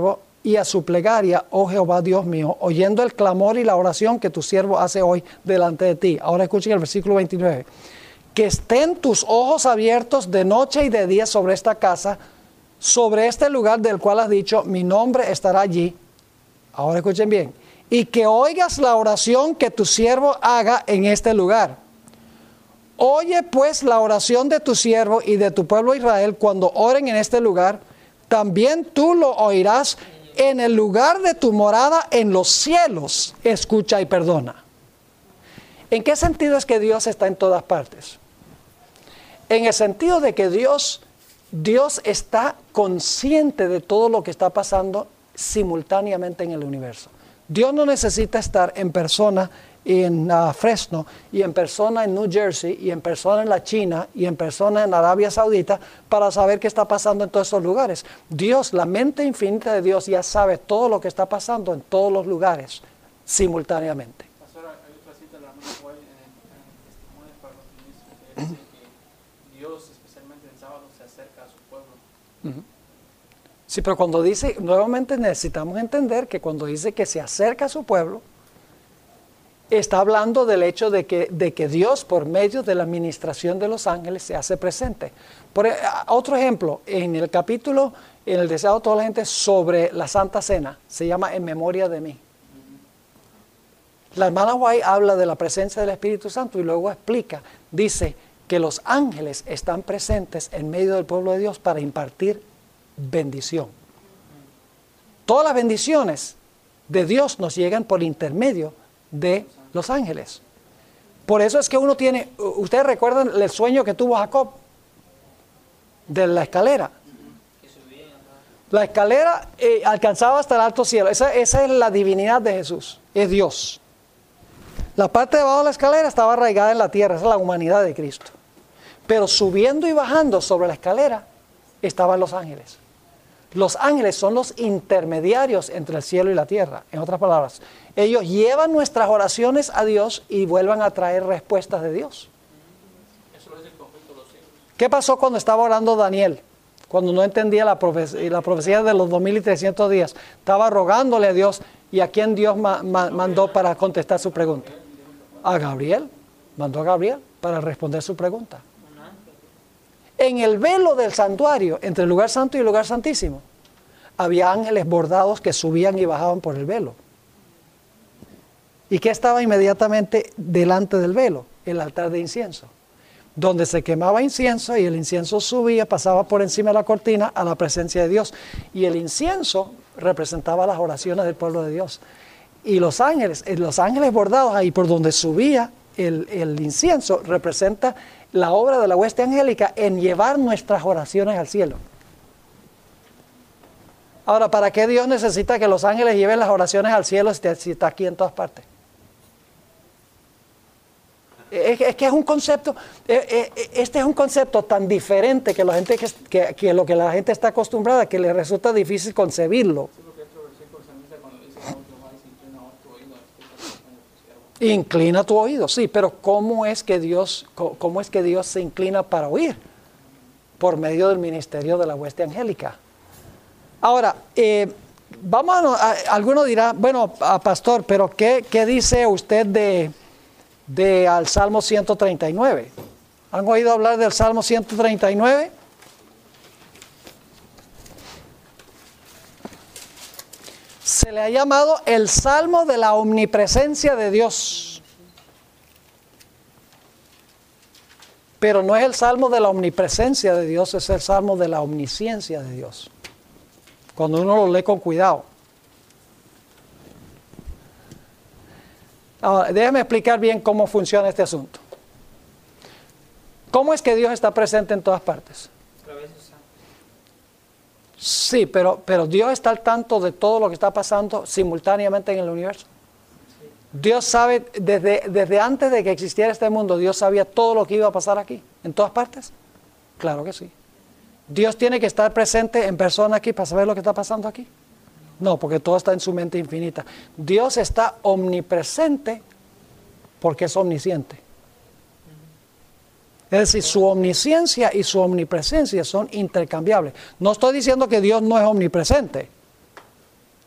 Speaker 1: y a su plegaria, oh Jehová Dios mío, oyendo el clamor y la oración que tu siervo hace hoy delante de ti. Ahora escuchen el versículo veintinueve. Que estén tus ojos abiertos de noche y de día sobre esta casa, sobre este lugar del cual has dicho, mi nombre estará allí. Ahora escuchen bien. Y que oigas la oración que tu siervo haga en este lugar. Oye pues la oración de tu siervo y de tu pueblo Israel cuando oren en este lugar. También tú lo oirás en el lugar de tu morada en los cielos. Escucha y perdona. ¿En qué sentido es que Dios está en todas partes? En el sentido de que Dios, Dios está consciente de todo lo que está pasando simultáneamente en el universo. Dios no necesita estar en persona en uh, Fresno, y en persona en New Jersey, y en persona en la China, y en persona en Arabia Saudita, para saber qué está pasando en todos esos lugares. Dios, la mente infinita de Dios, ya sabe todo lo que está pasando en todos los lugares simultáneamente.
Speaker 2: Pastor, hay otra cita de la hermana White en, en Testimonios para los Ministros que dice que Dios, especialmente el sábado, se acerca a su pueblo.
Speaker 1: Uh-huh. Sí, pero cuando dice, nuevamente necesitamos entender que cuando dice que se acerca a su pueblo, está hablando del hecho de que, de que Dios, por medio de la administración de los ángeles, se hace presente. Por otro ejemplo, en el capítulo, en el deseado de toda la gente, sobre la Santa Cena, se llama En memoria de mí. La hermana White habla de la presencia del Espíritu Santo y luego explica, dice que los ángeles están presentes en medio del pueblo de Dios para impartir bendición. Todas las bendiciones de Dios nos llegan por intermedio de los ángeles. Por eso es que uno tiene, ustedes recuerdan el sueño que tuvo Jacob de la escalera. La escalera eh, alcanzaba hasta el alto cielo. Esa, esa es la divinidad de Jesús, es Dios. La parte de abajo de la escalera estaba arraigada en la tierra, esa es la humanidad de Cristo. Pero subiendo y bajando sobre la escalera estaban los ángeles. Los ángeles son los intermediarios entre el cielo y la tierra. En otras palabras, ellos llevan nuestras oraciones a Dios y vuelvan a traer respuestas de Dios.
Speaker 2: Eso lo dice el conjunto de los cielos.
Speaker 1: ¿Qué pasó cuando estaba orando Daniel? Cuando no entendía la profecía, la profecía de los dos mil trescientos días. Estaba rogándole a Dios, y a quién Dios ma, ma, mandó para contestar su pregunta. A Gabriel. Mandó a Gabriel para responder su pregunta. En el velo del santuario, entre el lugar santo y el lugar santísimo, había ángeles bordados que subían y bajaban por el velo. ¿Y qué estaba inmediatamente delante del velo? El altar de incienso, donde se quemaba incienso y el incienso subía, pasaba por encima de la cortina a la presencia de Dios. Y el incienso representaba las oraciones del pueblo de Dios. Y los ángeles, los ángeles bordados ahí por donde subía el, el incienso, representa la obra de la hueste angélica en llevar nuestras oraciones al cielo. Ahora, ¿para qué Dios necesita que los ángeles lleven las oraciones al cielo si está aquí en todas partes? Es, es que es un concepto, este es un concepto tan diferente que, la gente que, que, que lo que la gente está acostumbrada, que le resulta difícil concebirlo.
Speaker 2: Sí, porque otro versículo se dice cuando dice, no, Jehová dice, inclina tu oído a tu siervo.
Speaker 1: Inclina tu oído, sí, pero ¿cómo es que Dios, cómo es que Dios se inclina para oír? Por medio del ministerio de la hueste angélica. Ahora, eh, vamos a, a, alguno dirá, bueno, a pastor, pero ¿qué, qué dice usted de, de al Salmo ciento treinta y nueve? ¿Han oído hablar del Salmo ciento treinta y nueve? Se le ha llamado el Salmo de la omnipresencia de Dios. Pero no es el Salmo de la omnipresencia de Dios, es el Salmo de la omnisciencia de Dios. Cuando uno lo lee con cuidado. Ahora, déjame explicar bien cómo funciona este asunto. ¿Cómo es que Dios está presente en todas partes? Sí, pero, pero Dios está al tanto de todo lo que está pasando simultáneamente en el universo. Dios sabe, desde, desde antes de que existiera este mundo, Dios sabía todo lo que iba a pasar aquí, en todas partes. Claro que sí. ¿Dios tiene que estar presente en persona aquí para saber lo que está pasando aquí? No, porque todo está en su mente infinita. Dios está omnipresente porque es omnisciente. Es decir, su omnisciencia y su omnipresencia son intercambiables. No estoy diciendo que Dios no es omnipresente.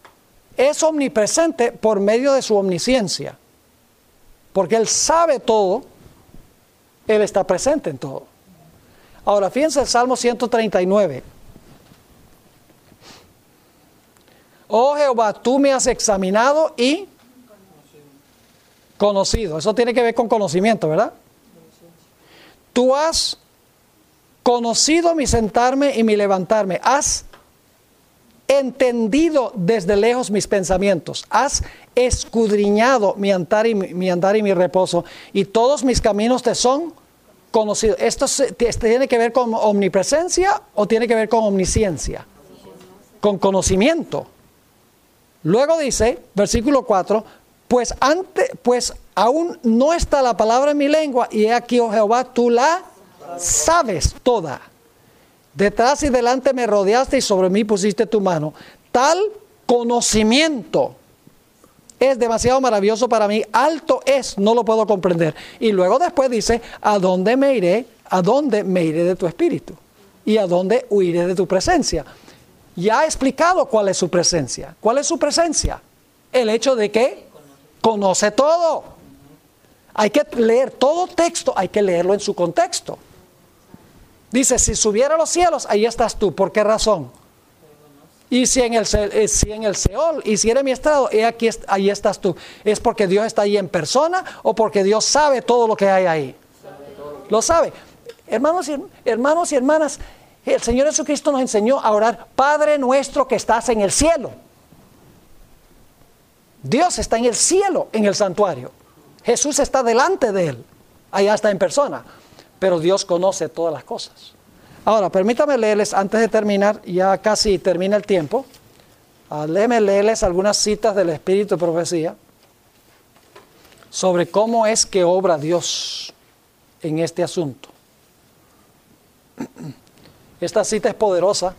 Speaker 1: es omnipresente por medio de su omnisciencia. Porque Él sabe todo, Él está presente en todo. Ahora, fíjense el Salmo ciento treinta y nueve. Oh Jehová, tú me has examinado y conocido. Eso tiene que ver con conocimiento, ¿verdad? Tú has conocido mi sentarme y mi levantarme. Has entendido desde lejos mis pensamientos. Has escudriñado mi andar y mi, mi andar y mi reposo. Y todos mis caminos te son conocidos. ¿Esto se, tiene que ver con omnipresencia o tiene que ver con omnisciencia? Con conocimiento. Luego dice, versículo cuatro, pues, ante, pues aún no está la palabra en mi lengua, y he aquí, oh Jehová, tú la sabes toda. Detrás y delante me rodeaste y sobre mí pusiste tu mano. Tal conocimiento es demasiado maravilloso para mí, alto es, no lo puedo comprender. Y luego después dice, ¿a dónde me iré? ¿A dónde me iré de tu espíritu? ¿Y a dónde huiré de tu presencia? Ya ha explicado cuál es su presencia. ¿Cuál es su presencia? El hecho de que conoce todo. Hay que leer todo texto, hay que leerlo en su contexto. Dice, si subiera a los cielos, ahí estás tú. ¿Por qué razón? Y si en el, si en el Seol hiciera mi estrado, he aquí, ahí estás tú. ¿Es porque Dios está ahí en persona o porque Dios sabe todo lo que hay ahí? Lo sabe. Hermanos y, hermanos y hermanas, el Señor Jesucristo nos enseñó a orar, Padre nuestro que estás en el cielo. Dios está en el cielo, en el santuario. Jesús está delante de Él. Allá está en persona. Pero Dios conoce todas las cosas. Ahora, permítame leerles, antes de terminar, ya casi termina el tiempo. Uh, léeme leerles algunas citas del Espíritu de Profecía sobre cómo es que obra Dios en este asunto. Esta cita es poderosa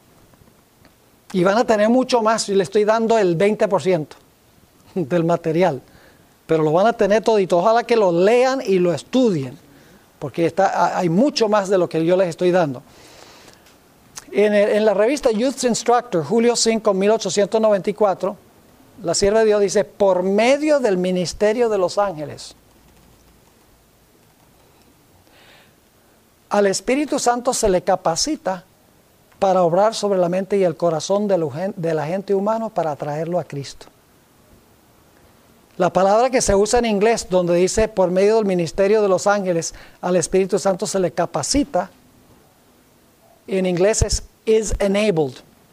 Speaker 1: y van a tener mucho más. Y le estoy dando el veinte por ciento del material, pero lo van a tener todito. Ojalá que lo lean y lo estudien, porque está, hay mucho más de lo que yo les estoy dando. En, el, en la revista Youth Instructor, julio cinco, mil ochocientos noventa y cuatro, la sierva de Dios dice, por medio del ministerio de los ángeles, al Espíritu Santo se le capacita para obrar sobre la mente y el corazón de la gente humana para atraerlo a Cristo. La palabra que se usa en inglés, donde dice por medio del ministerio de los ángeles, al Espíritu Santo se le capacita, en inglés es is enabled.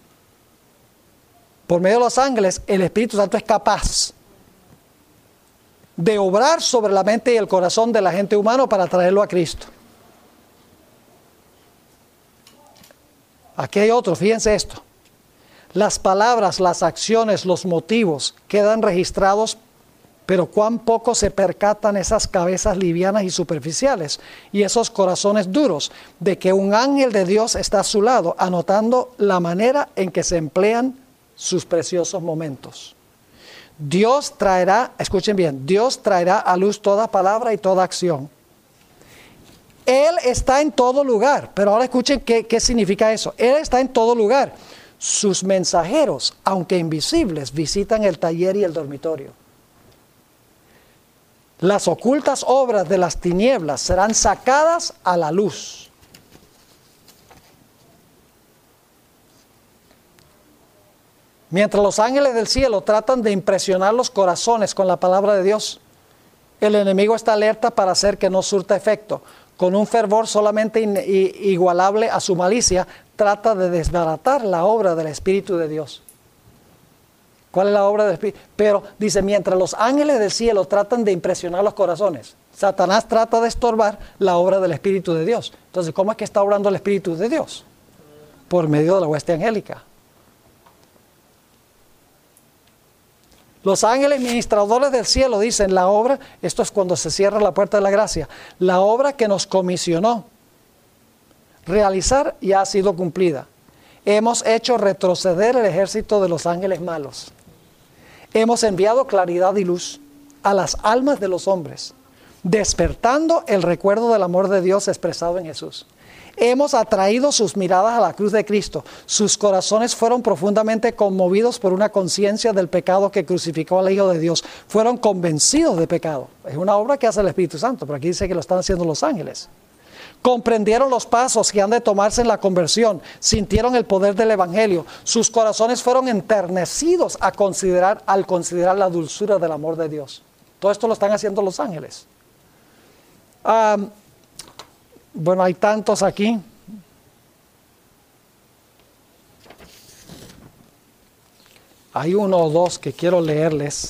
Speaker 1: Por medio de los ángeles, el Espíritu Santo es capaz de obrar sobre la mente y el corazón de la gente humana para traerlo a Cristo. Aquí hay otro, fíjense esto. Las palabras, las acciones, los motivos quedan registrados, pero cuán poco se percatan esas cabezas livianas y superficiales y esos corazones duros de que un ángel de Dios está a su lado, anotando la manera en que se emplean sus preciosos momentos. Dios traerá, escuchen bien, Dios traerá a luz toda palabra y toda acción. Él está en todo lugar, pero ahora escuchen qué, qué significa eso. Él está en todo lugar. Sus mensajeros, aunque invisibles, visitan el taller y el dormitorio. Las ocultas obras de las tinieblas serán sacadas a la luz. Mientras los ángeles del cielo tratan de impresionar los corazones con la palabra de Dios, el enemigo está alerta para hacer que no surta efecto. Con un fervor solamente in, i, igualable a su malicia, trata de desbaratar la obra del Espíritu de Dios. ¿Cuál es la obra del Espíritu? Pero dice, mientras los ángeles del cielo tratan de impresionar los corazones, Satanás trata de estorbar la obra del Espíritu de Dios. Entonces, ¿cómo es que está obrando el Espíritu de Dios? Por medio de la hueste angélica. Los ángeles ministradores del cielo dicen, la obra, esto es cuando se cierra la puerta de la gracia, la obra que nos comisionó realizar ya ha sido cumplida. Hemos hecho retroceder el ejército de los ángeles malos. Hemos enviado claridad y luz a las almas de los hombres, despertando el recuerdo del amor de Dios expresado en Jesús. hemos atraído sus miradas a la cruz de Cristo. Sus corazones fueron profundamente conmovidos por una conciencia del pecado que crucificó al Hijo de Dios. Fueron convencidos de pecado. Es una obra que hace el Espíritu Santo, pero aquí dice que lo están haciendo los ángeles. Comprendieron los pasos que han de tomarse en la conversión. Sintieron el poder del Evangelio. Sus corazones fueron enternecidos a considerar, al considerar la dulzura del amor de Dios. Todo esto lo están haciendo los ángeles. Um, bueno, hay tantos aquí. Hay uno o dos que quiero leerles.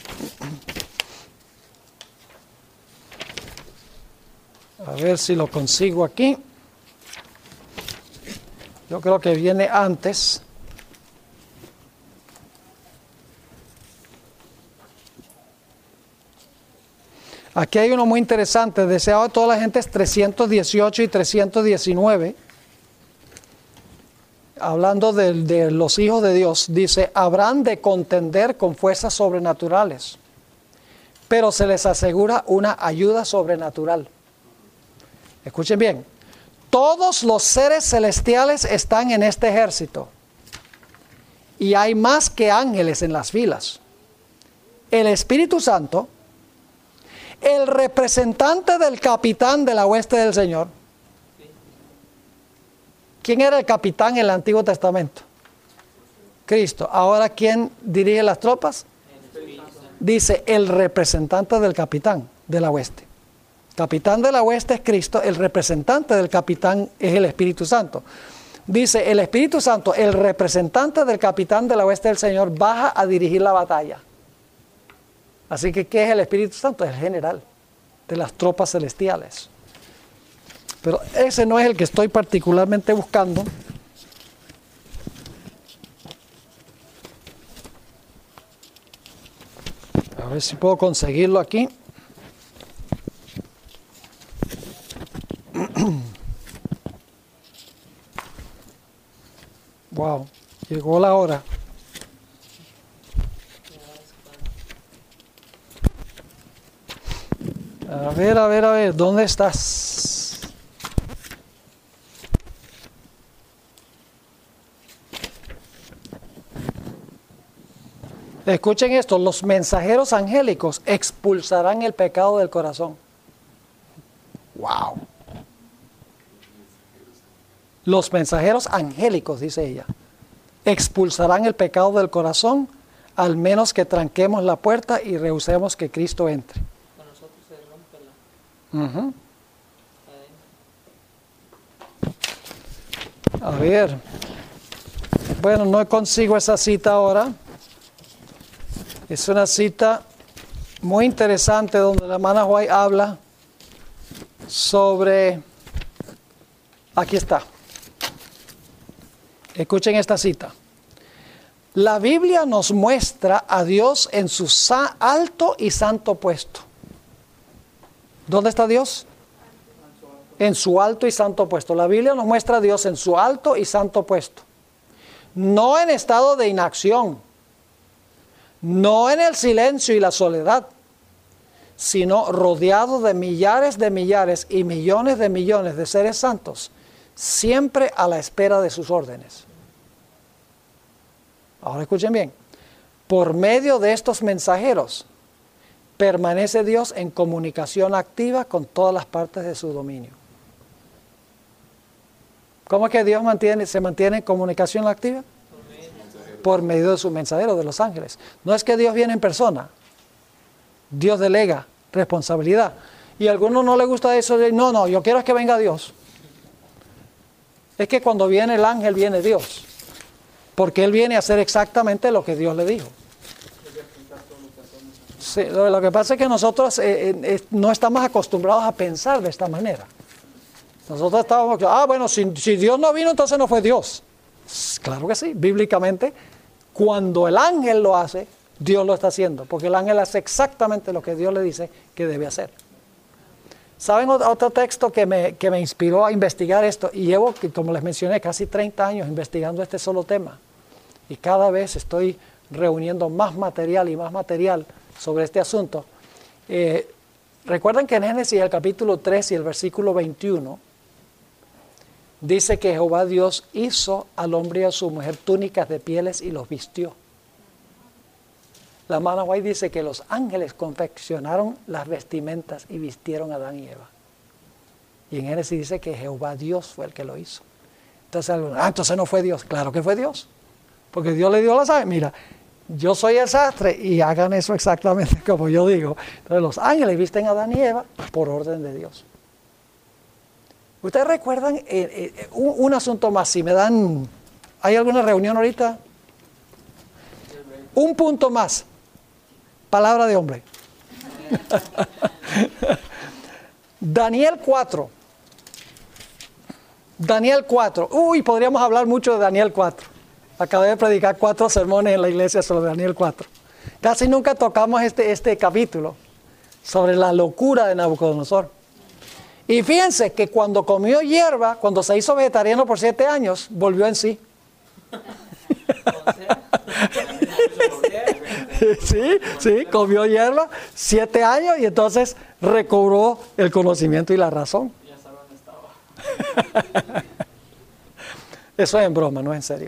Speaker 1: A ver si lo consigo aquí. Yo creo que viene antes. Aquí hay uno muy interesante. Deseado de toda la gente es trescientos dieciocho y trescientos diecinueve. Hablando de, de los hijos de Dios. Dice, habrán de contender con fuerzas sobrenaturales, pero se les asegura una ayuda sobrenatural. Escuchen bien, todos los seres celestiales están en este ejército y hay más que ángeles en las filas. El Espíritu Santo, el representante del capitán de la hueste del Señor. ¿Quién era el capitán en el Antiguo Testamento? Cristo. Ahora, ¿quién dirige las tropas? Dice el representante del capitán de la hueste. Capitán de la hueste es Cristo, el representante del capitán es el Espíritu Santo. Dice, el Espíritu Santo, el representante del capitán de la hueste del Señor, baja a dirigir la batalla. Así que, ¿qué es el Espíritu Santo? Es el general de las tropas celestiales. Pero ese no es el que estoy particularmente buscando. A ver si puedo conseguirlo aquí. Wow, llegó la hora. A ver, a ver, a ver, ¿dónde estás? Escuchen esto, los mensajeros angélicos expulsarán el pecado del corazón. Wow. Los mensajeros angélicos, dice ella, expulsarán el pecado del corazón, al menos que tranquemos la puerta y rehusemos que Cristo entre.
Speaker 2: Con nosotros se rompe la...
Speaker 1: Uh-huh. A ver, bueno, no consigo esa cita ahora. Es una cita muy interesante donde la hermana White habla sobre, aquí está, escuchen esta cita. La Biblia nos muestra a Dios en su sa- alto y santo puesto. ¿Dónde está Dios? En su alto y santo puesto. La Biblia nos muestra a Dios en su alto y santo puesto. No en estado de inacción, no en el silencio y la soledad, sino rodeado de millares de millares y millones de millones de seres santos, siempre a la espera de sus órdenes. Ahora escuchen bien, por medio de estos mensajeros, permanece Dios en comunicación activa con todas las partes de su dominio. ¿Cómo es que Dios mantiene, se mantiene en comunicación activa? Por medio de sus mensajeros, de los ángeles. No es que Dios viene en persona. Dios delega responsabilidad. Y a algunos no les gusta eso de, no, no, yo quiero es que venga Dios. Es que cuando viene el ángel, viene Dios. Porque Él viene a hacer exactamente lo que Dios le dijo. Sí, lo, lo que pasa es que nosotros eh, eh, no estamos acostumbrados a pensar de esta manera. Nosotros estábamos, ah, bueno, si, si Dios no vino, entonces no fue Dios. Claro que sí, bíblicamente, cuando el ángel lo hace, Dios lo está haciendo, porque el ángel hace exactamente lo que Dios le dice que debe hacer. ¿Saben otro texto que me, que me inspiró a investigar esto? Y llevo, como les mencioné, casi treinta años investigando este solo tema. Y cada vez estoy reuniendo más material y más material sobre este asunto. Eh, recuerden que en Génesis, el capítulo tres y el versículo veintiuno, dice que Jehová Dios hizo al hombre y a su mujer túnicas de pieles y los vistió. La hermana White dice que los ángeles confeccionaron las vestimentas y vistieron a Adán y Eva. Y en Génesis dice que Jehová Dios fue el que lo hizo. Entonces, ah, entonces no fue Dios. Claro que fue Dios. Porque Dios le dio las ángeles. Mira, yo soy el sastre y hagan eso exactamente como yo digo. Entonces los ángeles visten a Adán y Eva por orden de Dios. ¿Ustedes recuerdan eh, eh, un, un asunto más? Si me dan, ¿hay alguna reunión ahorita? Un punto más. Palabra de hombre. Daniel cuatro. Daniel cuatro. Uy, podríamos hablar mucho de Daniel cuatro. Acabé de predicar cuatro sermones en la iglesia sobre Daniel cuatro. Casi nunca tocamos este, este capítulo sobre la locura de Nabucodonosor. Y fíjense que cuando comió hierba, cuando se hizo vegetariano por siete años, volvió en sí. Sí, sí, comió hierba siete años y entonces recobró el conocimiento y la razón.
Speaker 2: Ya sabe dónde estaba.
Speaker 1: Eso es en broma, no es en serio.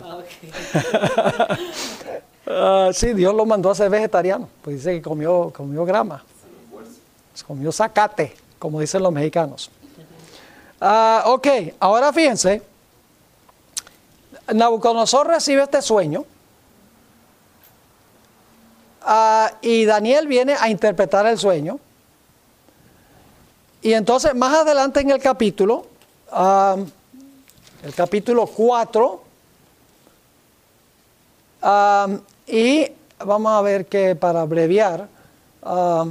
Speaker 1: uh, sí, Dios lo mandó a ser vegetariano, pues dice que comió, comió grama, comió zacate, como dicen los mexicanos. Uh, ok, ahora fíjense, Nabucodonosor recibe este sueño. Uh, y Daniel viene a interpretar el sueño. Y entonces más adelante en el capítulo, uh, el capítulo cuatro, uh, y vamos a ver que para abreviar, uh,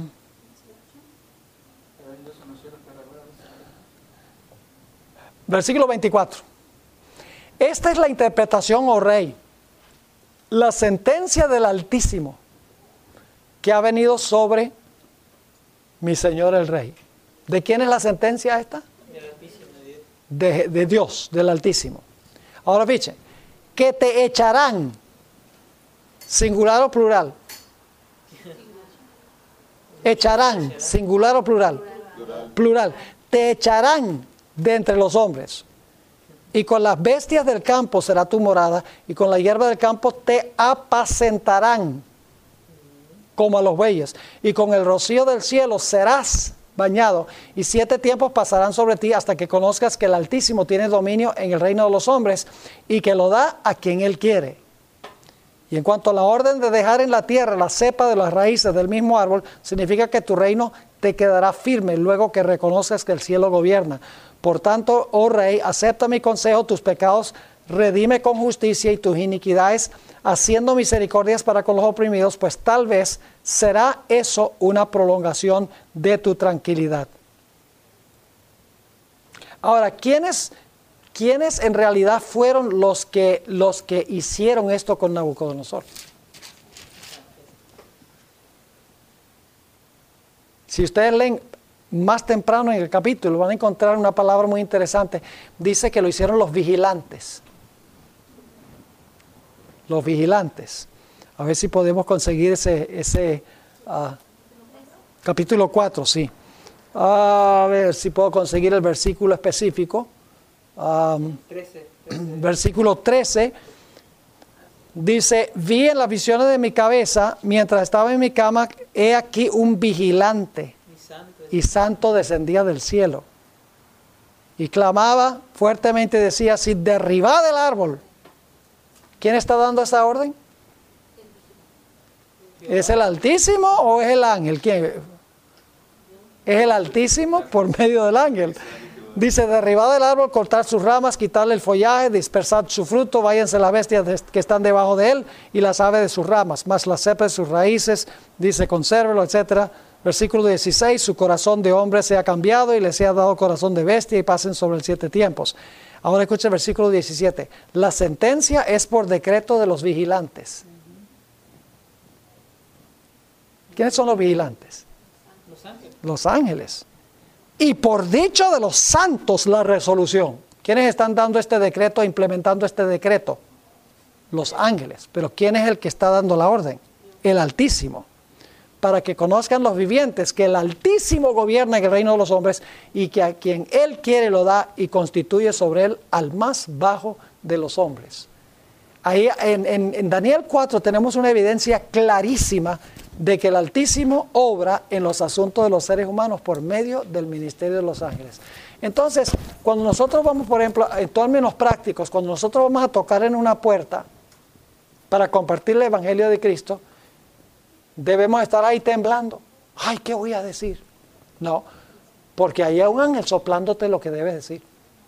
Speaker 1: versículo veinticuatro. Esta es la interpretación, oh rey, la sentencia del Altísimo que ha venido sobre mi señor el rey. ¿De quién es la sentencia esta? De, de Dios, del Altísimo. Ahora fíjense, que te echarán, singular o plural. Echarán, singular o plural. Plural. Te echarán de entre los hombres. Y con las bestias del campo será tu morada, y con la hierba del campo te apacentarán como a los bueyes, y con el rocío del cielo serás bañado, y siete tiempos pasarán sobre ti hasta que conozcas que el Altísimo tiene dominio en el reino de los hombres, y que lo da a quien Él quiere. Y en cuanto a la orden de dejar en la tierra la cepa de las raíces del mismo árbol, significa que tu reino te quedará firme luego que reconozcas que el cielo gobierna. Por tanto, oh rey, acepta mi consejo, tus pecados redime con justicia y tus iniquidades, haciendo misericordias para con los oprimidos, pues tal vez será eso una prolongación de tu tranquilidad. Ahora, ¿quiénes, quiénes en realidad fueron los que, los que hicieron esto con Nabucodonosor? Si ustedes leen más temprano en el capítulo, van a encontrar una palabra muy interesante. Dice que lo hicieron los vigilantes. Los vigilantes. A ver si podemos conseguir ese, ese uh, capítulo cuatro, sí. Uh, a ver si puedo conseguir el versículo específico. Um,
Speaker 2: trece.
Speaker 1: Versículo trece. Dice, vi en las visiones de mi cabeza, mientras estaba en mi cama, he aquí un vigilante. Y santo descendía del cielo. Y clamaba fuertemente y decía, si derribad del árbol. ¿Quién está dando esa orden? ¿Es el Altísimo o es el ángel? ¿Quién? Es el Altísimo por medio del ángel. Dice, derribad del árbol, cortar sus ramas, quitarle el follaje, dispersad su fruto, váyanse las bestias que están debajo de él y las aves de sus ramas, más las cepas de sus raíces, dice, consérvelo, etcétera. Versículo dieciséis, su corazón de hombre se ha cambiado y les ha dado corazón de bestia y pasen sobre el siete tiempos. Ahora escucha el versículo diecisiete. La sentencia es por decreto de los vigilantes. ¿Quiénes son los vigilantes?
Speaker 2: Los ángeles.
Speaker 1: Los ángeles. Y por dicho de los santos la resolución. ¿Quiénes están dando este decreto, implementando este decreto? Los ángeles. Pero ¿quién es el que está dando la orden? El Altísimo. para que conozcan los vivientes que el Altísimo gobierna en el reino de los hombres y que a quien Él quiere lo da y constituye sobre Él al más bajo de los hombres. Ahí en, en, en Daniel cuatro tenemos una evidencia clarísima de que el Altísimo obra en los asuntos de los seres humanos por medio del ministerio de los ángeles. Entonces, cuando nosotros vamos, por ejemplo, en términos prácticos, cuando nosotros vamos a tocar en una puerta para compartir el Evangelio de Cristo, debemos estar ahí temblando. Ay, ¿qué voy a decir? No, porque ahí hay un ángel soplándote lo que debes decir.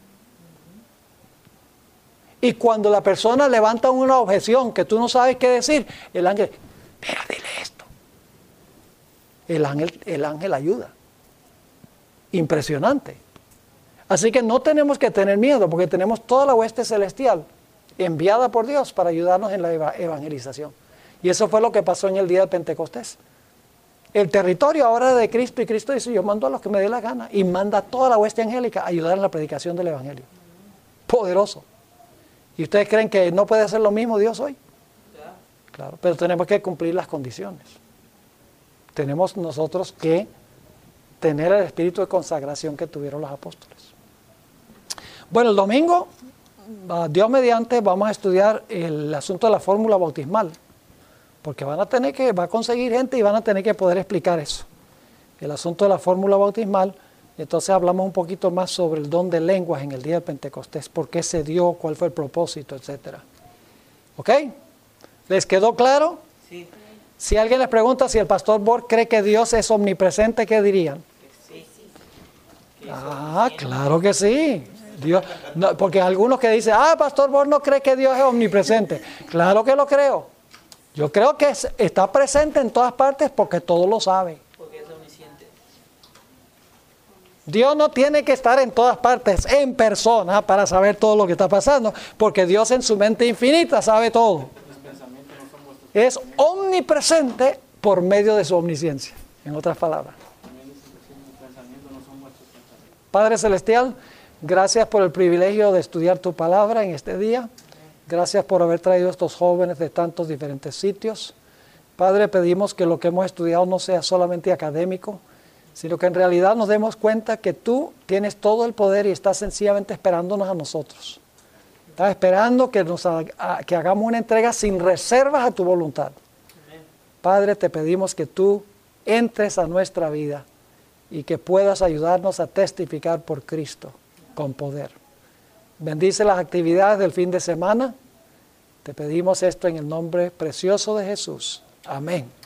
Speaker 1: Y cuando la persona levanta una objeción que tú no sabes qué decir, el ángel, pero dile esto. El ángel, el ángel ayuda. Impresionante. Así que no tenemos que tener miedo porque tenemos toda la hueste celestial enviada por Dios para ayudarnos en la evangelización. Y eso fue lo que pasó en el día de Pentecostés. El territorio ahora de Cristo, y Cristo dice, yo mando a los que me dé la gana, y manda a toda la hueste angélica a ayudar en la predicación del Evangelio. Poderoso. ¿Y ustedes creen que no puede hacer lo mismo Dios hoy? Claro, pero tenemos que cumplir las condiciones. Tenemos nosotros que tener el espíritu de consagración que tuvieron los apóstoles. Bueno, el domingo, Dios mediante, vamos a estudiar el asunto de la fórmula bautismal. Porque van a tener que, va a conseguir gente y van a tener que poder explicar eso. El asunto de la fórmula bautismal. Entonces hablamos un poquito más sobre el don de lenguas en el día de Pentecostés. Por qué se dio, cuál fue el propósito, etcétera. ¿Ok? ¿Les quedó claro? Sí. Si alguien les pregunta si el pastor Borg cree que Dios es omnipresente, ¿qué dirían? Sí. Ah, claro que sí. Dios, no, porque algunos que dicen, ah, pastor Borg no cree que Dios es omnipresente. Claro que lo creo. Yo creo que es, está presente en todas partes porque todo lo sabe.
Speaker 4: Porque es omnisciente.
Speaker 1: Dios no tiene que estar en todas partes, en persona, para saber todo lo que está pasando, porque Dios en su mente infinita sabe todo. Es omnipresente por medio de su omnisciencia, en otras palabras. Padre Celestial, gracias por el privilegio de estudiar tu palabra en este día. Gracias por haber traído a estos jóvenes de tantos diferentes sitios. Padre, pedimos que lo que hemos estudiado no sea solamente académico, sino que en realidad nos demos cuenta que tú tienes todo el poder y estás sencillamente esperándonos a nosotros. Estás esperando que, nos ha, a, que hagamos una entrega sin reservas a tu voluntad. Padre, te pedimos que tú entres a nuestra vida y que puedas ayudarnos a testificar por Cristo con poder. Bendice las actividades del fin de semana. Te pedimos esto en el nombre precioso de Jesús. Amén.